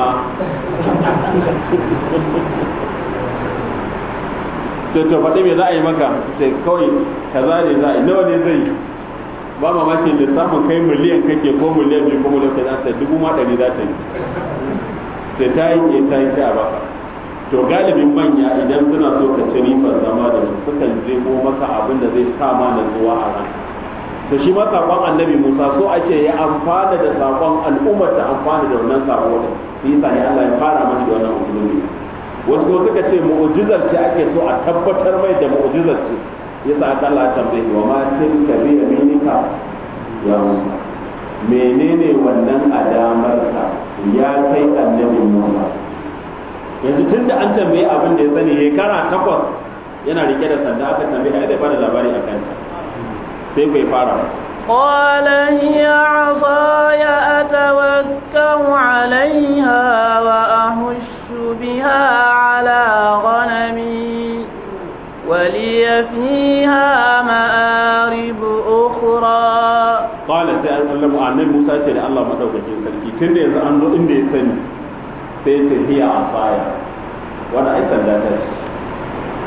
to to faɗi me za a yi maka sai kawai kaza ne za a yi nawa ne zai ba mamaki lissafin kai miliyan kake ko miliyan biyu ko miliyan kaza sai dubu ma ɗari za ta yi sai ta yi ke ta yi ta baka to galibin manya idan suna so ka ci ribar zama da su sukan jebo maka abin da zai sa ma natsuwa a ran to shi ma sakon annabi Musa so ake ya amfana da sakon al'ummar ta amfana da wannan sako da shi yasa ne Allah ya fara mana da wannan usulumi wasu ko suka ce mu'jizar ce ake so a tabbatar mai da mu'jizar ce yasa aka Allah ya tambaye wa ma tilka bi yaminika ya Musa menene wannan adamarka ya kai annabi Musa yanzu tun da an tambaye abin da ya sani ya kara takwas yana rike da sanda aka tambaye ai zai bada labari a kanta sai bai fara قال هي عصاي أتوكأ عليها وأهش بها على غنمي ولي فيها مآرب أخرى قال سأل الله عن موسى سيد الله مدوكين سلكي تند يزا أنه إن دي سني سيد هي عصاي وانا أي سنداتك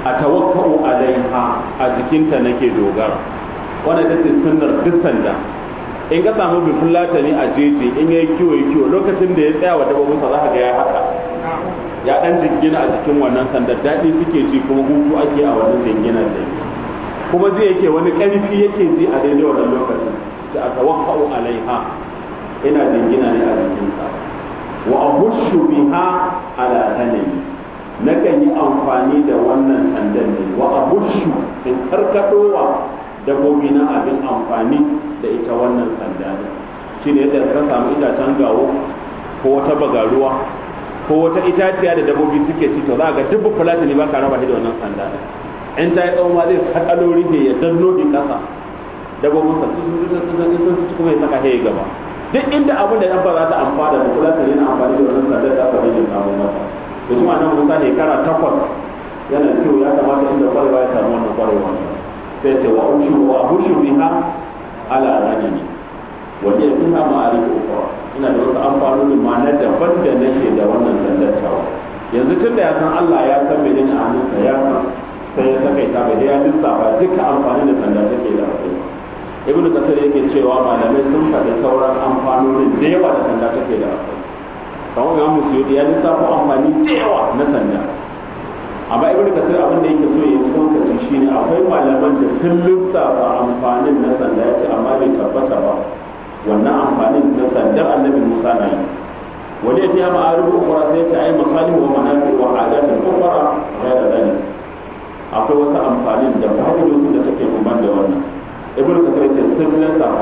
أتوكأ عليها أذكنت نكي دوغار وانا دي سنر دي سندا in ka samu bifulata ne a jeji in yayi kiwo ya kiwo lokacin da ya tsaya wa dabbobinsa za ka ga ya haka ya dan jingina a cikin wannan sandar daɗi suke ji kuma hutu ake a wannan jinginar da kuma zai yake wani ƙarfi yake ji a daidai wannan lokacin da aka waka'u alaiha ina jingina ne a jikinsa wa ahushu biha ala ghanami nakan yi amfani da wannan sandan ne wa ahushu in karkadowa dabbobi na abin amfani da ita wannan sanda ne shine yadda ka samu itacen gawo ko wata bagaruwa ko wata itaciya da dabbobi suke ci to za ga dubbu fulati ne baka raba shi da wannan sanda ne in ta yi tsawon ma zai sakalo rike ya danno din kasa dabbobin sa sun ci kuma ya saka haye gaba duk inda abin da dan ba za ta amfana da fulati ne na amfani da wannan sanda da aka rage samu masa to kuma nan Musa ne kara takwas yana ciwo ya kamata inda kwarewa ya samu wannan kwarewa sai ce wa ushu wa hushu biha ala rajuli wanda ya fiha ma'arif ukra ina da wasu amfanoni ma na daban da nake da wannan sandattawa yanzu tun da ya san Allah ya san me ne a hannunsa ya san sai ya sakaita bai ya lissafa duka amfani da sanda take da akwai ibn kasir yake cewa malamai sun faɗi sauran amfanonin da yawa da sanda take da akwai kamar ga musu ya lissafo amfani da yawa na sanda amma ibnu kasir abin da yake so ya tsokaci shine akwai malaman da sun lissafa amfanin na sanda yace amma bai tabbata ba wannan amfanin na sandar annabi Musa na yi wani ya fiya ma'arufu ukura sai ta ai masalihu wa manafi wa adatin ukura ghayra dhalik akwai wasu amfanin da fa'idodin da take kuma da wannan ibnu kasir yace sun lissafa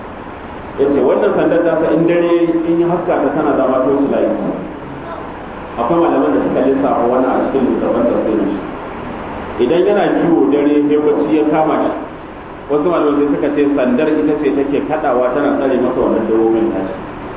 yace wannan sandar ta sa in dare in yi haska ta tana zama to su layi akwai malaman da suka lissafa wani a cikin littafin tafsirin shi idan yana kiwo dare sai bacci ya kama shi wasu malaman sai suka ce sandar ita ce take kadawa tana tsare masa wannan dabbobin tashi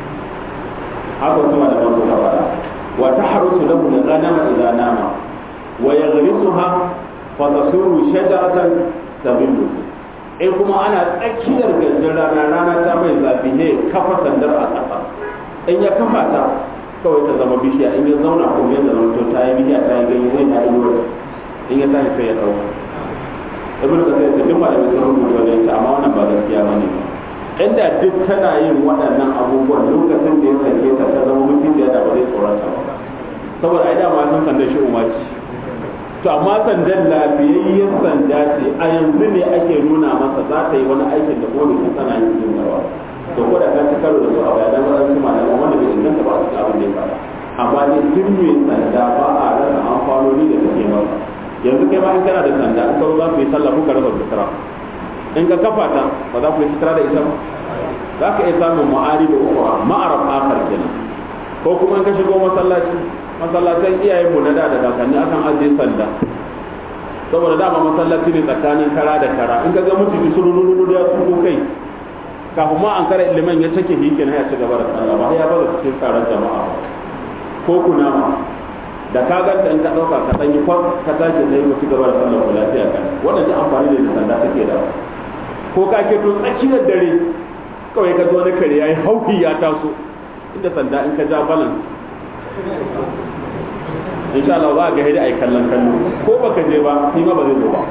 haka wasu malaman suka faɗa wa tahrusu lahu al-ghanama idza nama wa yaghrisuha fa tasuru shajaratan tabillu in kuma ana tsakiyar gandun rana rana ta mai zafi ne kafa sandar a ƙasa in ya kafa ta kawai ta zama bishiya in ya zauna ko ya zama to ta yi bishiya ta yi ganye zai ta yi wata in ya tashi sai ya dauka ibn kasir ta duk malamin sun rubuta ne ta amma wannan ba gaskiya bane inda duk tana yin waɗannan abubuwan lokacin da ya sake ta ta zama mutum da ya ba zai tsorata ba saboda ai dama sun sanda shi umarci to amma sandan lafiyayyen sanda ce a yanzu ne ake nuna masa za ta yi wani aikin da kuma bai tana yin cikin gaba to ko da ka ci karo da su a bayanan waɗansu malaman wanda bai inganta ba su abin da ya fara amma ne duk mai sanda ba a rasa amfanoni da take masa yanzu kai ma in kana da sanda in ka za ku yi sallah kuka rasa sutura in ka kafa ta ba za ku yi sutura da ita ba za ka iya samun ma'ari da ukura ma'arab akar kenan ko kuma in ka shigo masallaci masallacin iyayen mu na da da kakanni akan ajiye sanda saboda dama masallaci ne tsakanin kara da kara in ka ga mutum su rururu da su ko kai kafin ma an kara ilimin ya take hikin ya ci gaba da sallah ba ya bada cikin tsaron jama'a ko kunama da ka ganta in ka dauka ka dan yi kwan ka tashi da yi ci gaba da sallah ko lafiya kan wannan ji amfani da sanda take da ko ka ke to tsakiyar dare kawai ka zo wani kare yayi hauki ya taso inda sanda in ka ja balance insha Allah za ga hidi ai kallon kallo ko baka je ba ni ma ba zai zo ba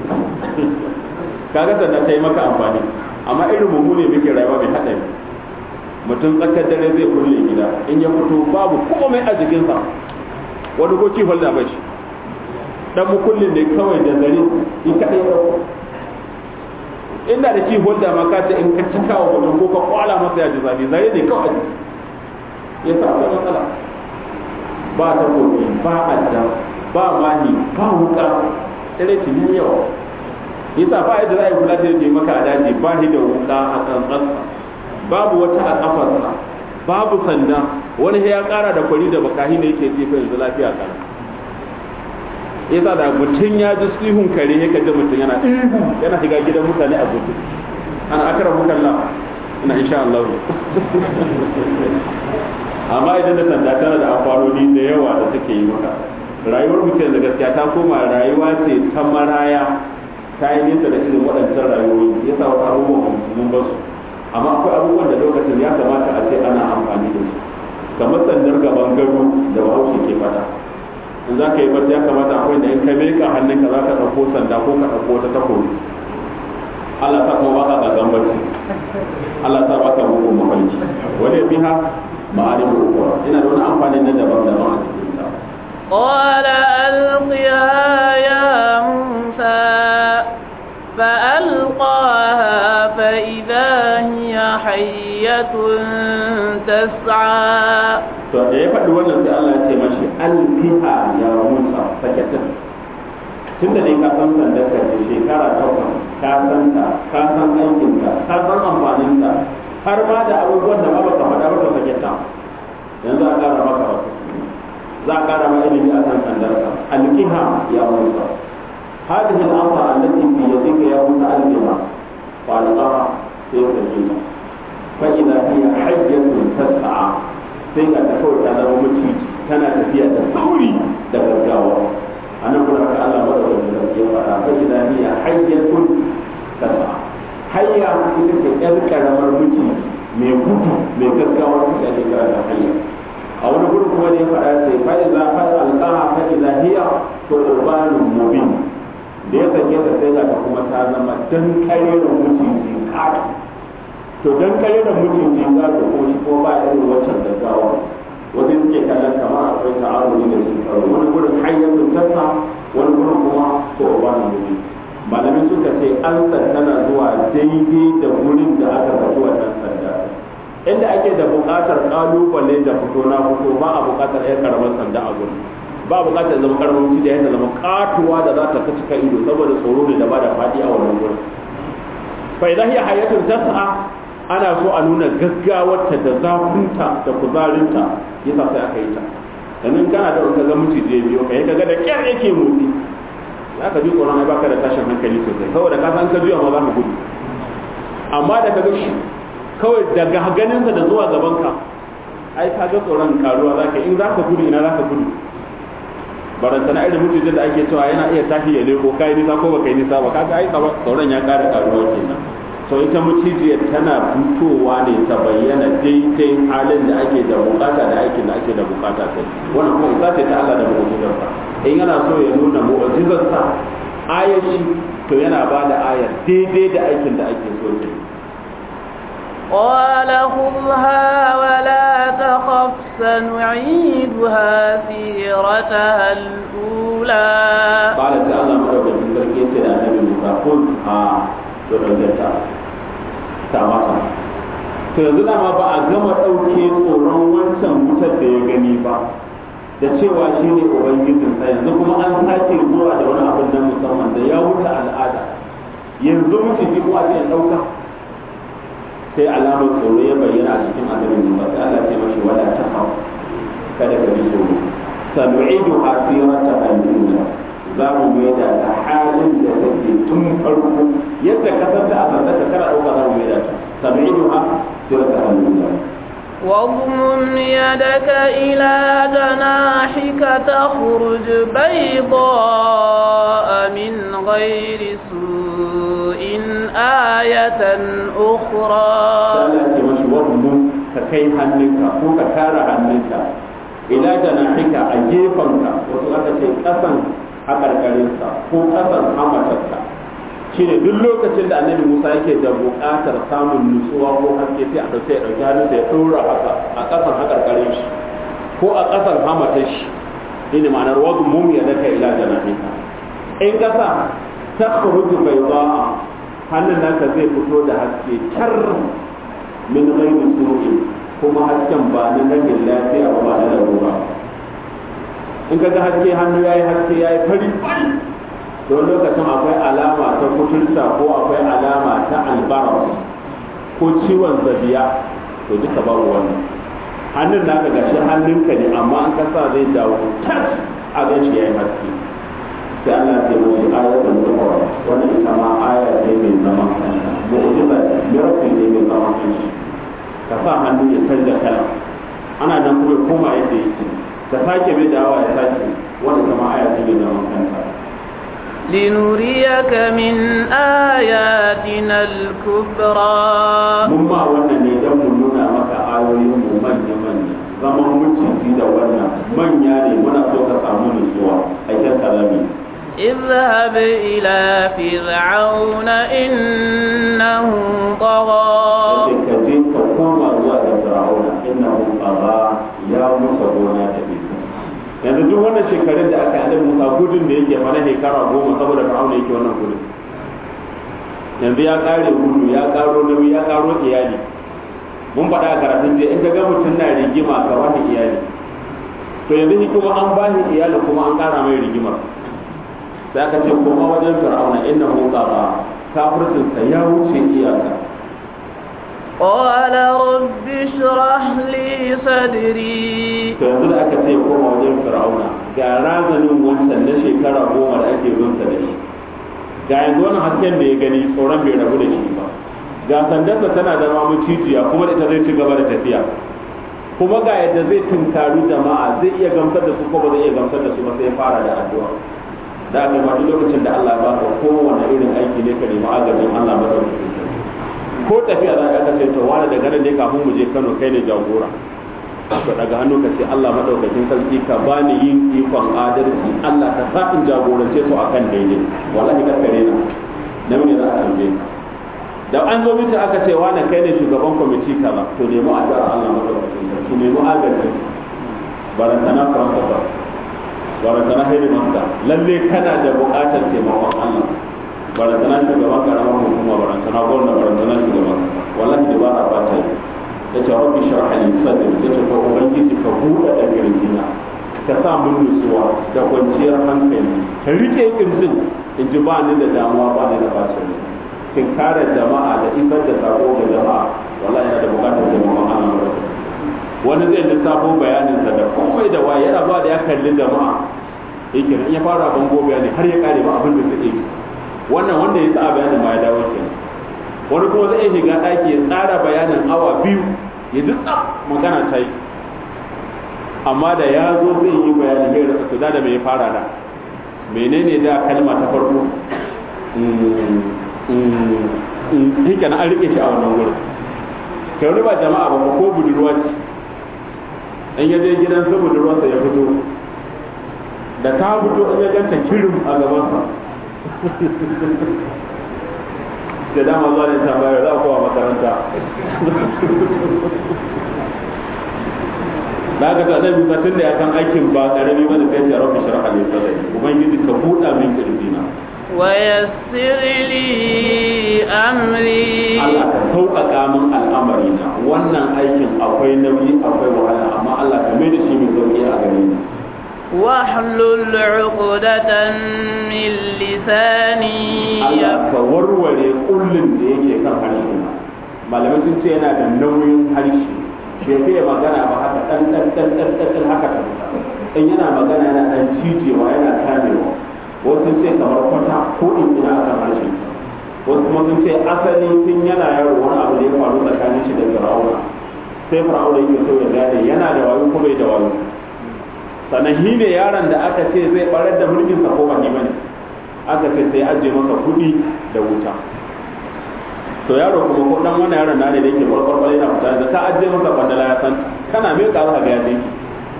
kaga sanda ta yi maka amfani amma irin mu ne muke rayuwa mai haɗari mutum tsakar dare zai kulle gida in ya fito babu komai a jikinsa wani ko ci holda ba shi dan mukullin ne kawai da zare in kaɗai ɗauko inda da ci holda ma ka ce in ka cika wa mutum ko ka kwala masa ya ji zafi zare ne kawai ya sa akwai matsala ba ta kofi ba adda ba mani ba wuka tsere ne yawa yasa ba yadda za a yi kula da yadda maka a daji ba shi da wuka a tsantsansa babu wata a kafarsa babu sanda wani ya kara da kwari da bakahi ne yake jefa yanzu lafiya kana yasa da mutum ya ji sihun kare ya kaji mutum yana yana shiga gidan mutane a gudu ana akara mukalla ina insha Allah amma idan da sanda tana da amfanoni da yawa da take yi maka rayuwar mutum da gaskiya ta koma rayuwa ce ta maraya ta yi nesa da irin waɗancan rayuwoyi ya sa wasu abubuwan mun ba su amma akwai abubuwan da lokacin ya kamata a ce ana amfani da su kamar sandar gaban gado da bahaushe ke fata in za ka yi bata ya kamata akwai da in ka meka hannunka za ka ɗauko sanda ko ka ɗauko wata takobi Allah ta kuma baka gagan bacci Allah ta baka bugun mafarki wani biha ma'arif ukura ina da wani amfani na daban-daban a cikin ta qala alqiha ya Musa فألقاها فإذا هي حية تسعى to da ya faɗi wannan sai Allah ya ce mashi alqiha ya Musa sakata tunda dai ka san sandar ka ce shekara takwas ka san ta ka san aikin ka ka san amfanin ta har ma da abubuwan da ba baka faɗa ba ka sakata yanzu a ƙara maka wasu za a ƙara ma ilimi a kan sandar ka alqiha ya Musa هذه الأمر التي في يدك يا موسى ألقها فألقاها في سجينة فإذا هي حية تسعى سيغا تكون على ومجيج كانت فيها تسوري دقاوة أنا أقول لك الله مدعو الجنة فإذا هي حية تسعى حية إذا كذلك لما المجيج من قدو من دقاوة تسعى لك حية أو نقول لكم ولي فأسي فإذا فألقاها فإذا هي قربان مبين da ya sake ta sai ga kuma ta zama dan kare da mutunci ka to dan kare da mutunci ka to ko shi ko ba irin wancan gaggawa wani suke kallon kamar akwai ta'aruni da shi karo wani gurin hayyatun tasa wani gurin kuma to ba na mutunci malamin suka ce an tana zuwa daidai da gurin da aka zaɓi wannan sanda inda ake da buƙatar ƙalubale da fito na fito ba a buƙatar ƴan karamar sanda a gurin ba bukatar zama karamin da ya zama katuwa da za ta kaci ka ido saboda tsoro ne da ba da faɗi a wannan gurin fa idan hiya hayatun tas'a ana so a nuna gaggawarta da zafinta da kuzarinta yasa sai aka yi ta domin kana da ka ga miciji ya biyo kai kaga da kyar yake motsi za ka ji tsoron ai baka da tashin hankali sosai saboda ka san ka juya ma za ka gudu amma da ka ga shi kawai daga ganinsa da zuwa gabanka ai ka ga tsoron karuwa za ka in za ka gudu ina za ka gudu baranta na irin mutum da ake cewa yana iya tashi ya leko kai nisa ko baka yi nisa ba kaga ai sauran ya ƙara karuwa kenan so ita mucijiyar tana fitowa ne ta bayyana daidai halin da ake da bukata da aikin da ake da bukata kai wannan kuma isa ce ta Allah da mu'jizarsa in yana so ya nuna mu'jizarsa ayashi to yana ba da ayar daidai da aikin da ake so ta قال خذها ولا تخف سنعيدها سيرتها الأولى قال تعالى مرة من بركة النبي موسى خذها ودرجتها تماما to yanzu dama ba a gama ɗauke tsoron wancan wutar da ya gani ba da cewa shi ne ubangijinsa yanzu kuma an sake zuwa da wani abin nan musamman da ya wuce al'ada yanzu mutum ji kuma zai ɗauka sai alamar tsoro ya bayyana a cikin annabin Musa sai Allah ya mashi wala ta hau kada ka ji tsoro sanu'idu asirata al-ula za mu mai da ta halin da take tun farko yadda ka san ta a san ta kana dauka za mu mai da ta sanu'idu asirata al-ula واضمم يدك إلى جناحك تخرج بيضاء من غير سوء آية أخرى سألت مش واضمم ككي هنك فوق كار هنك إلى جناحك أجيبنك وسألت شيء أسن حقر كريسا فوق أسن حمتك shi ne duk lokacin da annabi Musa yake da buƙatar samun nutsuwa ko haske sai a ɗauke ya ɗauki hannunsa ya ɗora haka a ƙasan haƙarƙarin shi ko a ƙasan hamatar shi shi ne ma'anar wazu mum ya daka ila janahika in ƙasa ta khuruju bayda'a hannun naka zai fito da haske tar min ghairi su'in kuma hasken ba na nagin lafiya ba ba na larura in ka ga haske hannu yayi haske yayi fari don lokacin akwai alama ta kuturta ko akwai alama ta albaras ko ciwon zabiya to duka babu wannan hannun naka gashi hannunka ne amma an kasa zai dawo tas a ga shi yayi haske sai Allah ya ce mai ayatul qur'an wannan ita ma aya ce mai zaman kanta mu'jiza miracle ne mai zaman kanta ka sa hannu ya canza kala ana nan kuma koma yadda yake ka sake mai dawa ya sake wannan ita ma aya ce mai zaman kanta لنريك من آياتنا الكبرى مما وانا نيدم نونا مكا آيوين من يمن زمان مجيزي دا وانا من يعني منا سوكا سامون سوا أيضا سلامي اذهب إلى فرعون إنه طغى yanzu duk wannan shekarun da aka yi Musa gudun da yake mana shekara goma saboda Fir'auna yake wannan gudun yanzu ya kare gudu ya karo nauyi ya karo iyali mun faɗa a karatun je in ka ga mutum na rigima ka wani iyali to yanzu shi kuma an bani iyali kuma an kara mai rigimar sai aka ce kuma wajen Fir'auna innahu tagha kafircin sa ya wuce iyaka قال رب اشرح لي صدري to yanzu da aka ce koma wajen Fir'auna ga razanin wancan na shekara goma da ake runta da shi ga yanzu wani hasken da ya gani tsoron bai rabu da shi ba ga sandarsa tana da mamu cijiya kuma da ita zai ci gaba da tafiya kuma ga yadda zai tunkari jama'a zai iya gamsar da su ko ba zai iya gamsar da su ba sai ya fara da addu'a da aka yi lokacin da Allah ba ka kowane irin aiki ne ka nemi agajin Allah madaukakin sarki ko tafiya za ka ce to wani daga nan ne kafin mu je Kano kai ne jagora to daga hannu ka ce Allah madaukakin sarki ka bani yin ikon adalci Allah ka sa in jagorance su akan daidai wallahi ka kare na nan ne za a tambaye ka da an zo miki aka ce wani kai ne shugaban kwamiti kaza to nemi addu'ar Allah madaukakin sarki nemi agaji barantana faransa ba barantana hidimanta lalle kana da buƙatar taimakon Allah barantana shugaban karamar hukuma barantana gwamna barantana shugaban wallahi da ba a bata yi ya ce rabbi sharh li sadri ya ce ko ubangiji ka buɗe da kirjina ka sa mun nutsuwa da kwanciyar hankali ka rike kirjin in ji ba ni da damuwa ba ni da bacin rai kin kare jama'a da isar da sako ga jama'a wallahi yana da bukatar taimakon Allah wani zai lissafo bayaninsa da komai da waye yana ba da ya kalli jama'a yake in ya fara bango bayani har ya kare ba abin da zai yi wannan wanda ya tsara bayanin ma ya dawo kenan wani kuma zai shiga ɗaki ya tsara bayanin awa biyu ya ji tsaf magana ta yi amma da ya zo zai yi bayani mai rasa su da da mai fara da menene da kalma ta farko hika na an rike shi a wannan wurin kai wani ba jama'a ba ko budurwa ce in ya je gidan su budurwarsa ya fito da ta fito in ya ganta kirim a gabansa da dama zuwa ne tambaya za a kowa makaranta da aka ta zai bisa tun da ya san aikin ba karami ba da kai ce rabbi shirah ali sadri ubangiji ka buɗa min kirjina wa yassir li amri Allah ka sauƙaƙa min al'amari na wannan aikin akwai nauyi akwai wahala amma Allah ka mai da shi mai sauƙi a gare ni واحلل عقدة من لساني Allah ka warware kullun da yake kan harshe na malamai sun ce yana da nauyin harshe bai fiye magana ba haka dan dan dan dan dan haka ta in yana magana yana dan cijewa yana kamewa wasu sun ce kamar kwata ko in ina akan harshe wasu kuma sun ce asali tun yana yaro wani abu da ya faru tsakanin shi da Fir'auna sai Fir'auna yake so ya gane yana da wayo ko bai da wayo sannan shi ne yaron da aka ce zai barar da mulkin sa ko ba ne aka ce sai ajiye masa kuɗi da wuta to yaro kuma ko dan wani yaron na ne da yake barbar yana fita da ka ajiye masa bandala ya san kana mai ka za ga ya dinki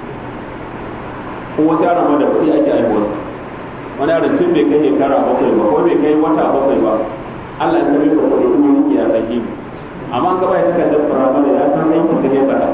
ko wata yaron ma da kuɗi ake aiwuwa wani yaron tun bai kai shekara bakwai ba ko bai kai wata bakwai ba Allah ya tabi ko kuɗi kuma yake ya saki amma gaba ya saka da firamare ya san aikin da ya faɗa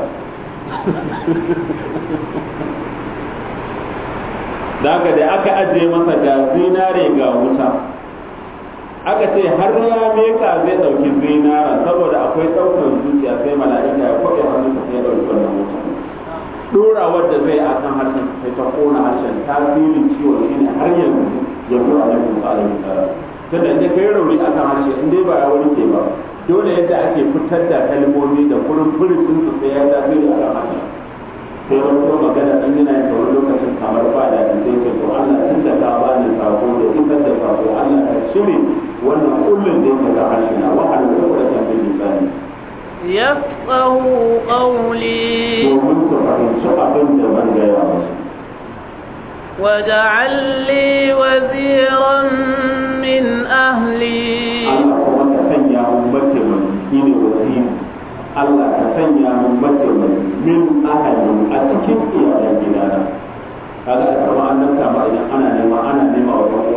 da haka da aka ajiye masa ga zinare ga wuta aka ce har ya meka zai dauki zinara saboda akwai daukar zuciya sai mala'ika ya kwaɓe hannunsa sai ya dauki wannan wuta dora wadda zai a kan harshen sai ta kona harshen tasirin ciwon shi ne har yanzu ya kura da musa alaihi salam tunda in kai rauni a kan harshe in dai ba ya warke ba dole yadda ake fitar da kalmomi da kurin furucin su sai ya tasiri a kan harshen sai wani kuma magana ɗan yana yin wani lokacin kamar ba da sai ce to Allah tun da ka ba ni sako da isar da sako Allah ka cire wannan kullum da yake ga harshe na wahala da kuma da bin lisani yafqahu qawli domin su fahimci abin da ban gaya musu waj'al li waziran min ahli Allah kuma ka sanya mun mataimaki shine waziri Allah ka sanya mun mataimaki min ahalin a cikin iyalan gidana kaga a karɓar annabta ma idan ana nema ana nema wa ɗan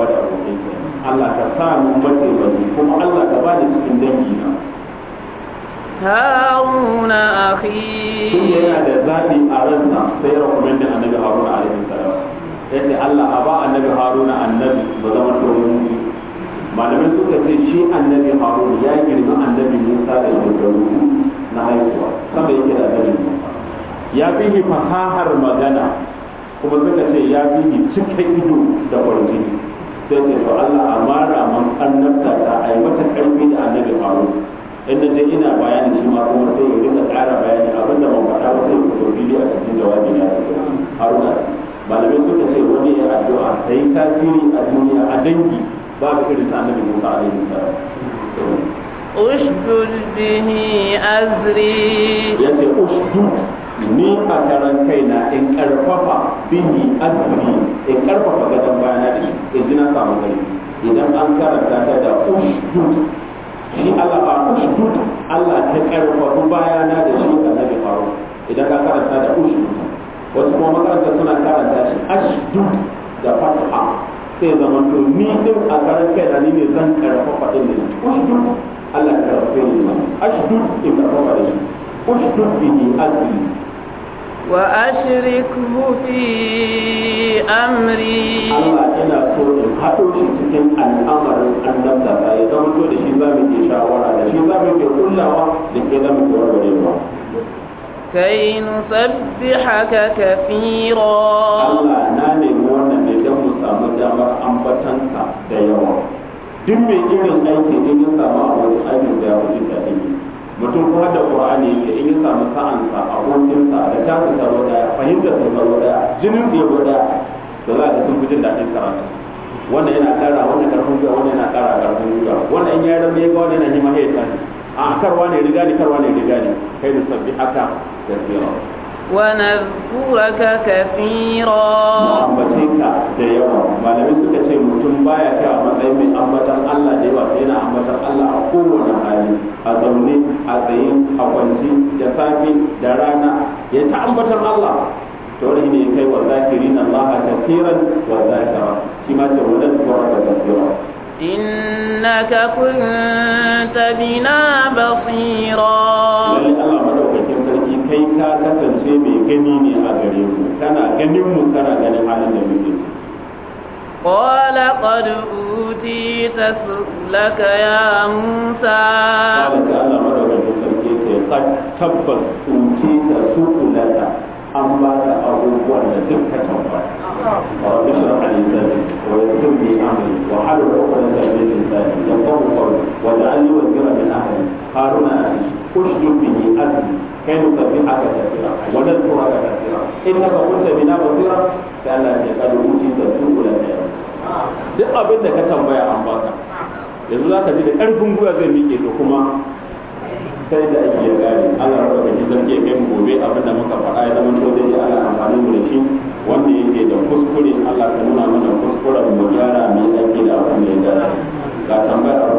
sa mun mace bane kuma Allah ka bani cikin dangi na Haruna akhi tun yana da zabi a ransa sai ya rekomenda annabi Haruna alaihi salam yace Allah a ba annabi Haruna annabi ba zama domin malamai suka ce shi annabi Haruna ya girma annabi Musa da shekaru na haihuwa sama yake da annabi Musa ya fi fasahar magana kuma suka ce ya fi cika ido da kwarjini sai ce to Allah a mara man annabta ta ai mata karfi da annabi Haruna inda dai ina bayani shi ma kuma sai ya rika ƙara bayani abinda ban faɗa ba sai ku fili a cikin jawabi na Haruna malamai suka ce wani ya addu'a sai tasiri a duniya a dangi babu irin sa annabi Musa alaihi salam ushdud bihi azri yace ushdud ni a karan kaina in karfafa bihi azri in karfafa gadan bayana da shi in ji na samu gari idan an karanta ta da ushdud shi Allah ba ushdud Allah ta karfafa bayana da shi annabi Harun idan ka karanta da ushdud wasu kuma makaranta suna karanta shi ashdud da fatha sai zaman to ni din a karan kaina ni ne zan karfafa din da shi ushdud Allah ya karfafe ni ashdud in karfafa da shi ushdud bihi azri وأشركه في أمري Allah ina so in haɗo shi cikin al'amarin annabta ta ya zama to da shi za mu ke shawara da shi za mu ke kullawa da ke za mu ke warwarewa كي نسبحك كثيرا Allah na nemi wannan ne don mu samu damar ambatanka da yawa duk mai irin aiki in ya samu abokin aikin da ya wuce da aiki mutum kuma da Qur'ani yake in ya samu sa'ansa abokinsa da tasu taro daya fahimtar su taro daya jinin da ya daya da za ka sun fi jin daɗin karatu wannan yana ƙara wannan ƙarfin gwiwa wannan yana ƙara ƙarfin gwiwa wannan in ya rabe ga wannan yana hima hayar tani a karwa ne riga ne karwa ne riga ne kai da sabbi haka da tsira ونذكرك كثيرا ambatinka da yawa malamai suka ce mutum baya kai a matsayin mai ambatan Allah da yawa sai yana ambatan Allah a kowane hali a zaune a tsaye a kwanci da safi da rana ya ta ambatan Allah to wani ne kai wa zakirin Allah kafiran wa zakira shi ma ce wannan tsora da kafira إنك كنت بنا بصيرا lalle Allah madaukakin sarki kai ka kasance mai gani ne a gare mu kana ganin mu kana ganin halin da muke قال قد أوتيت سؤلك يا موسى قال تعالى madaukakin sarki ce kad tabbas uti ta su'ulata an ba ta abubuwan da duk ka tambaya wa bishra al-insani wa yassir amri wa halul uqdatan min lisani yafqahu qawli wa ja'alni wazira min ahli haruna ushdud bihi azri kai nusabbihaka kathira wa nadhkuraka kathira innaka kunta bina basira sai Allah ya kada uti ta su'ulata duk abin da ka tambaya an baka yanzu zaka ji da karfin gwiwa zai miƙe to kuma sai da ake ya gane Allah ya ɗauki sarki ya kai mu gobe abin da muka faɗa ya zama to dai Allah amfani mu da shi wanda yake da kuskure Allah ka nuna mana kuskuren mu gyara mu yi aiki da abin da ya dace ga tambayar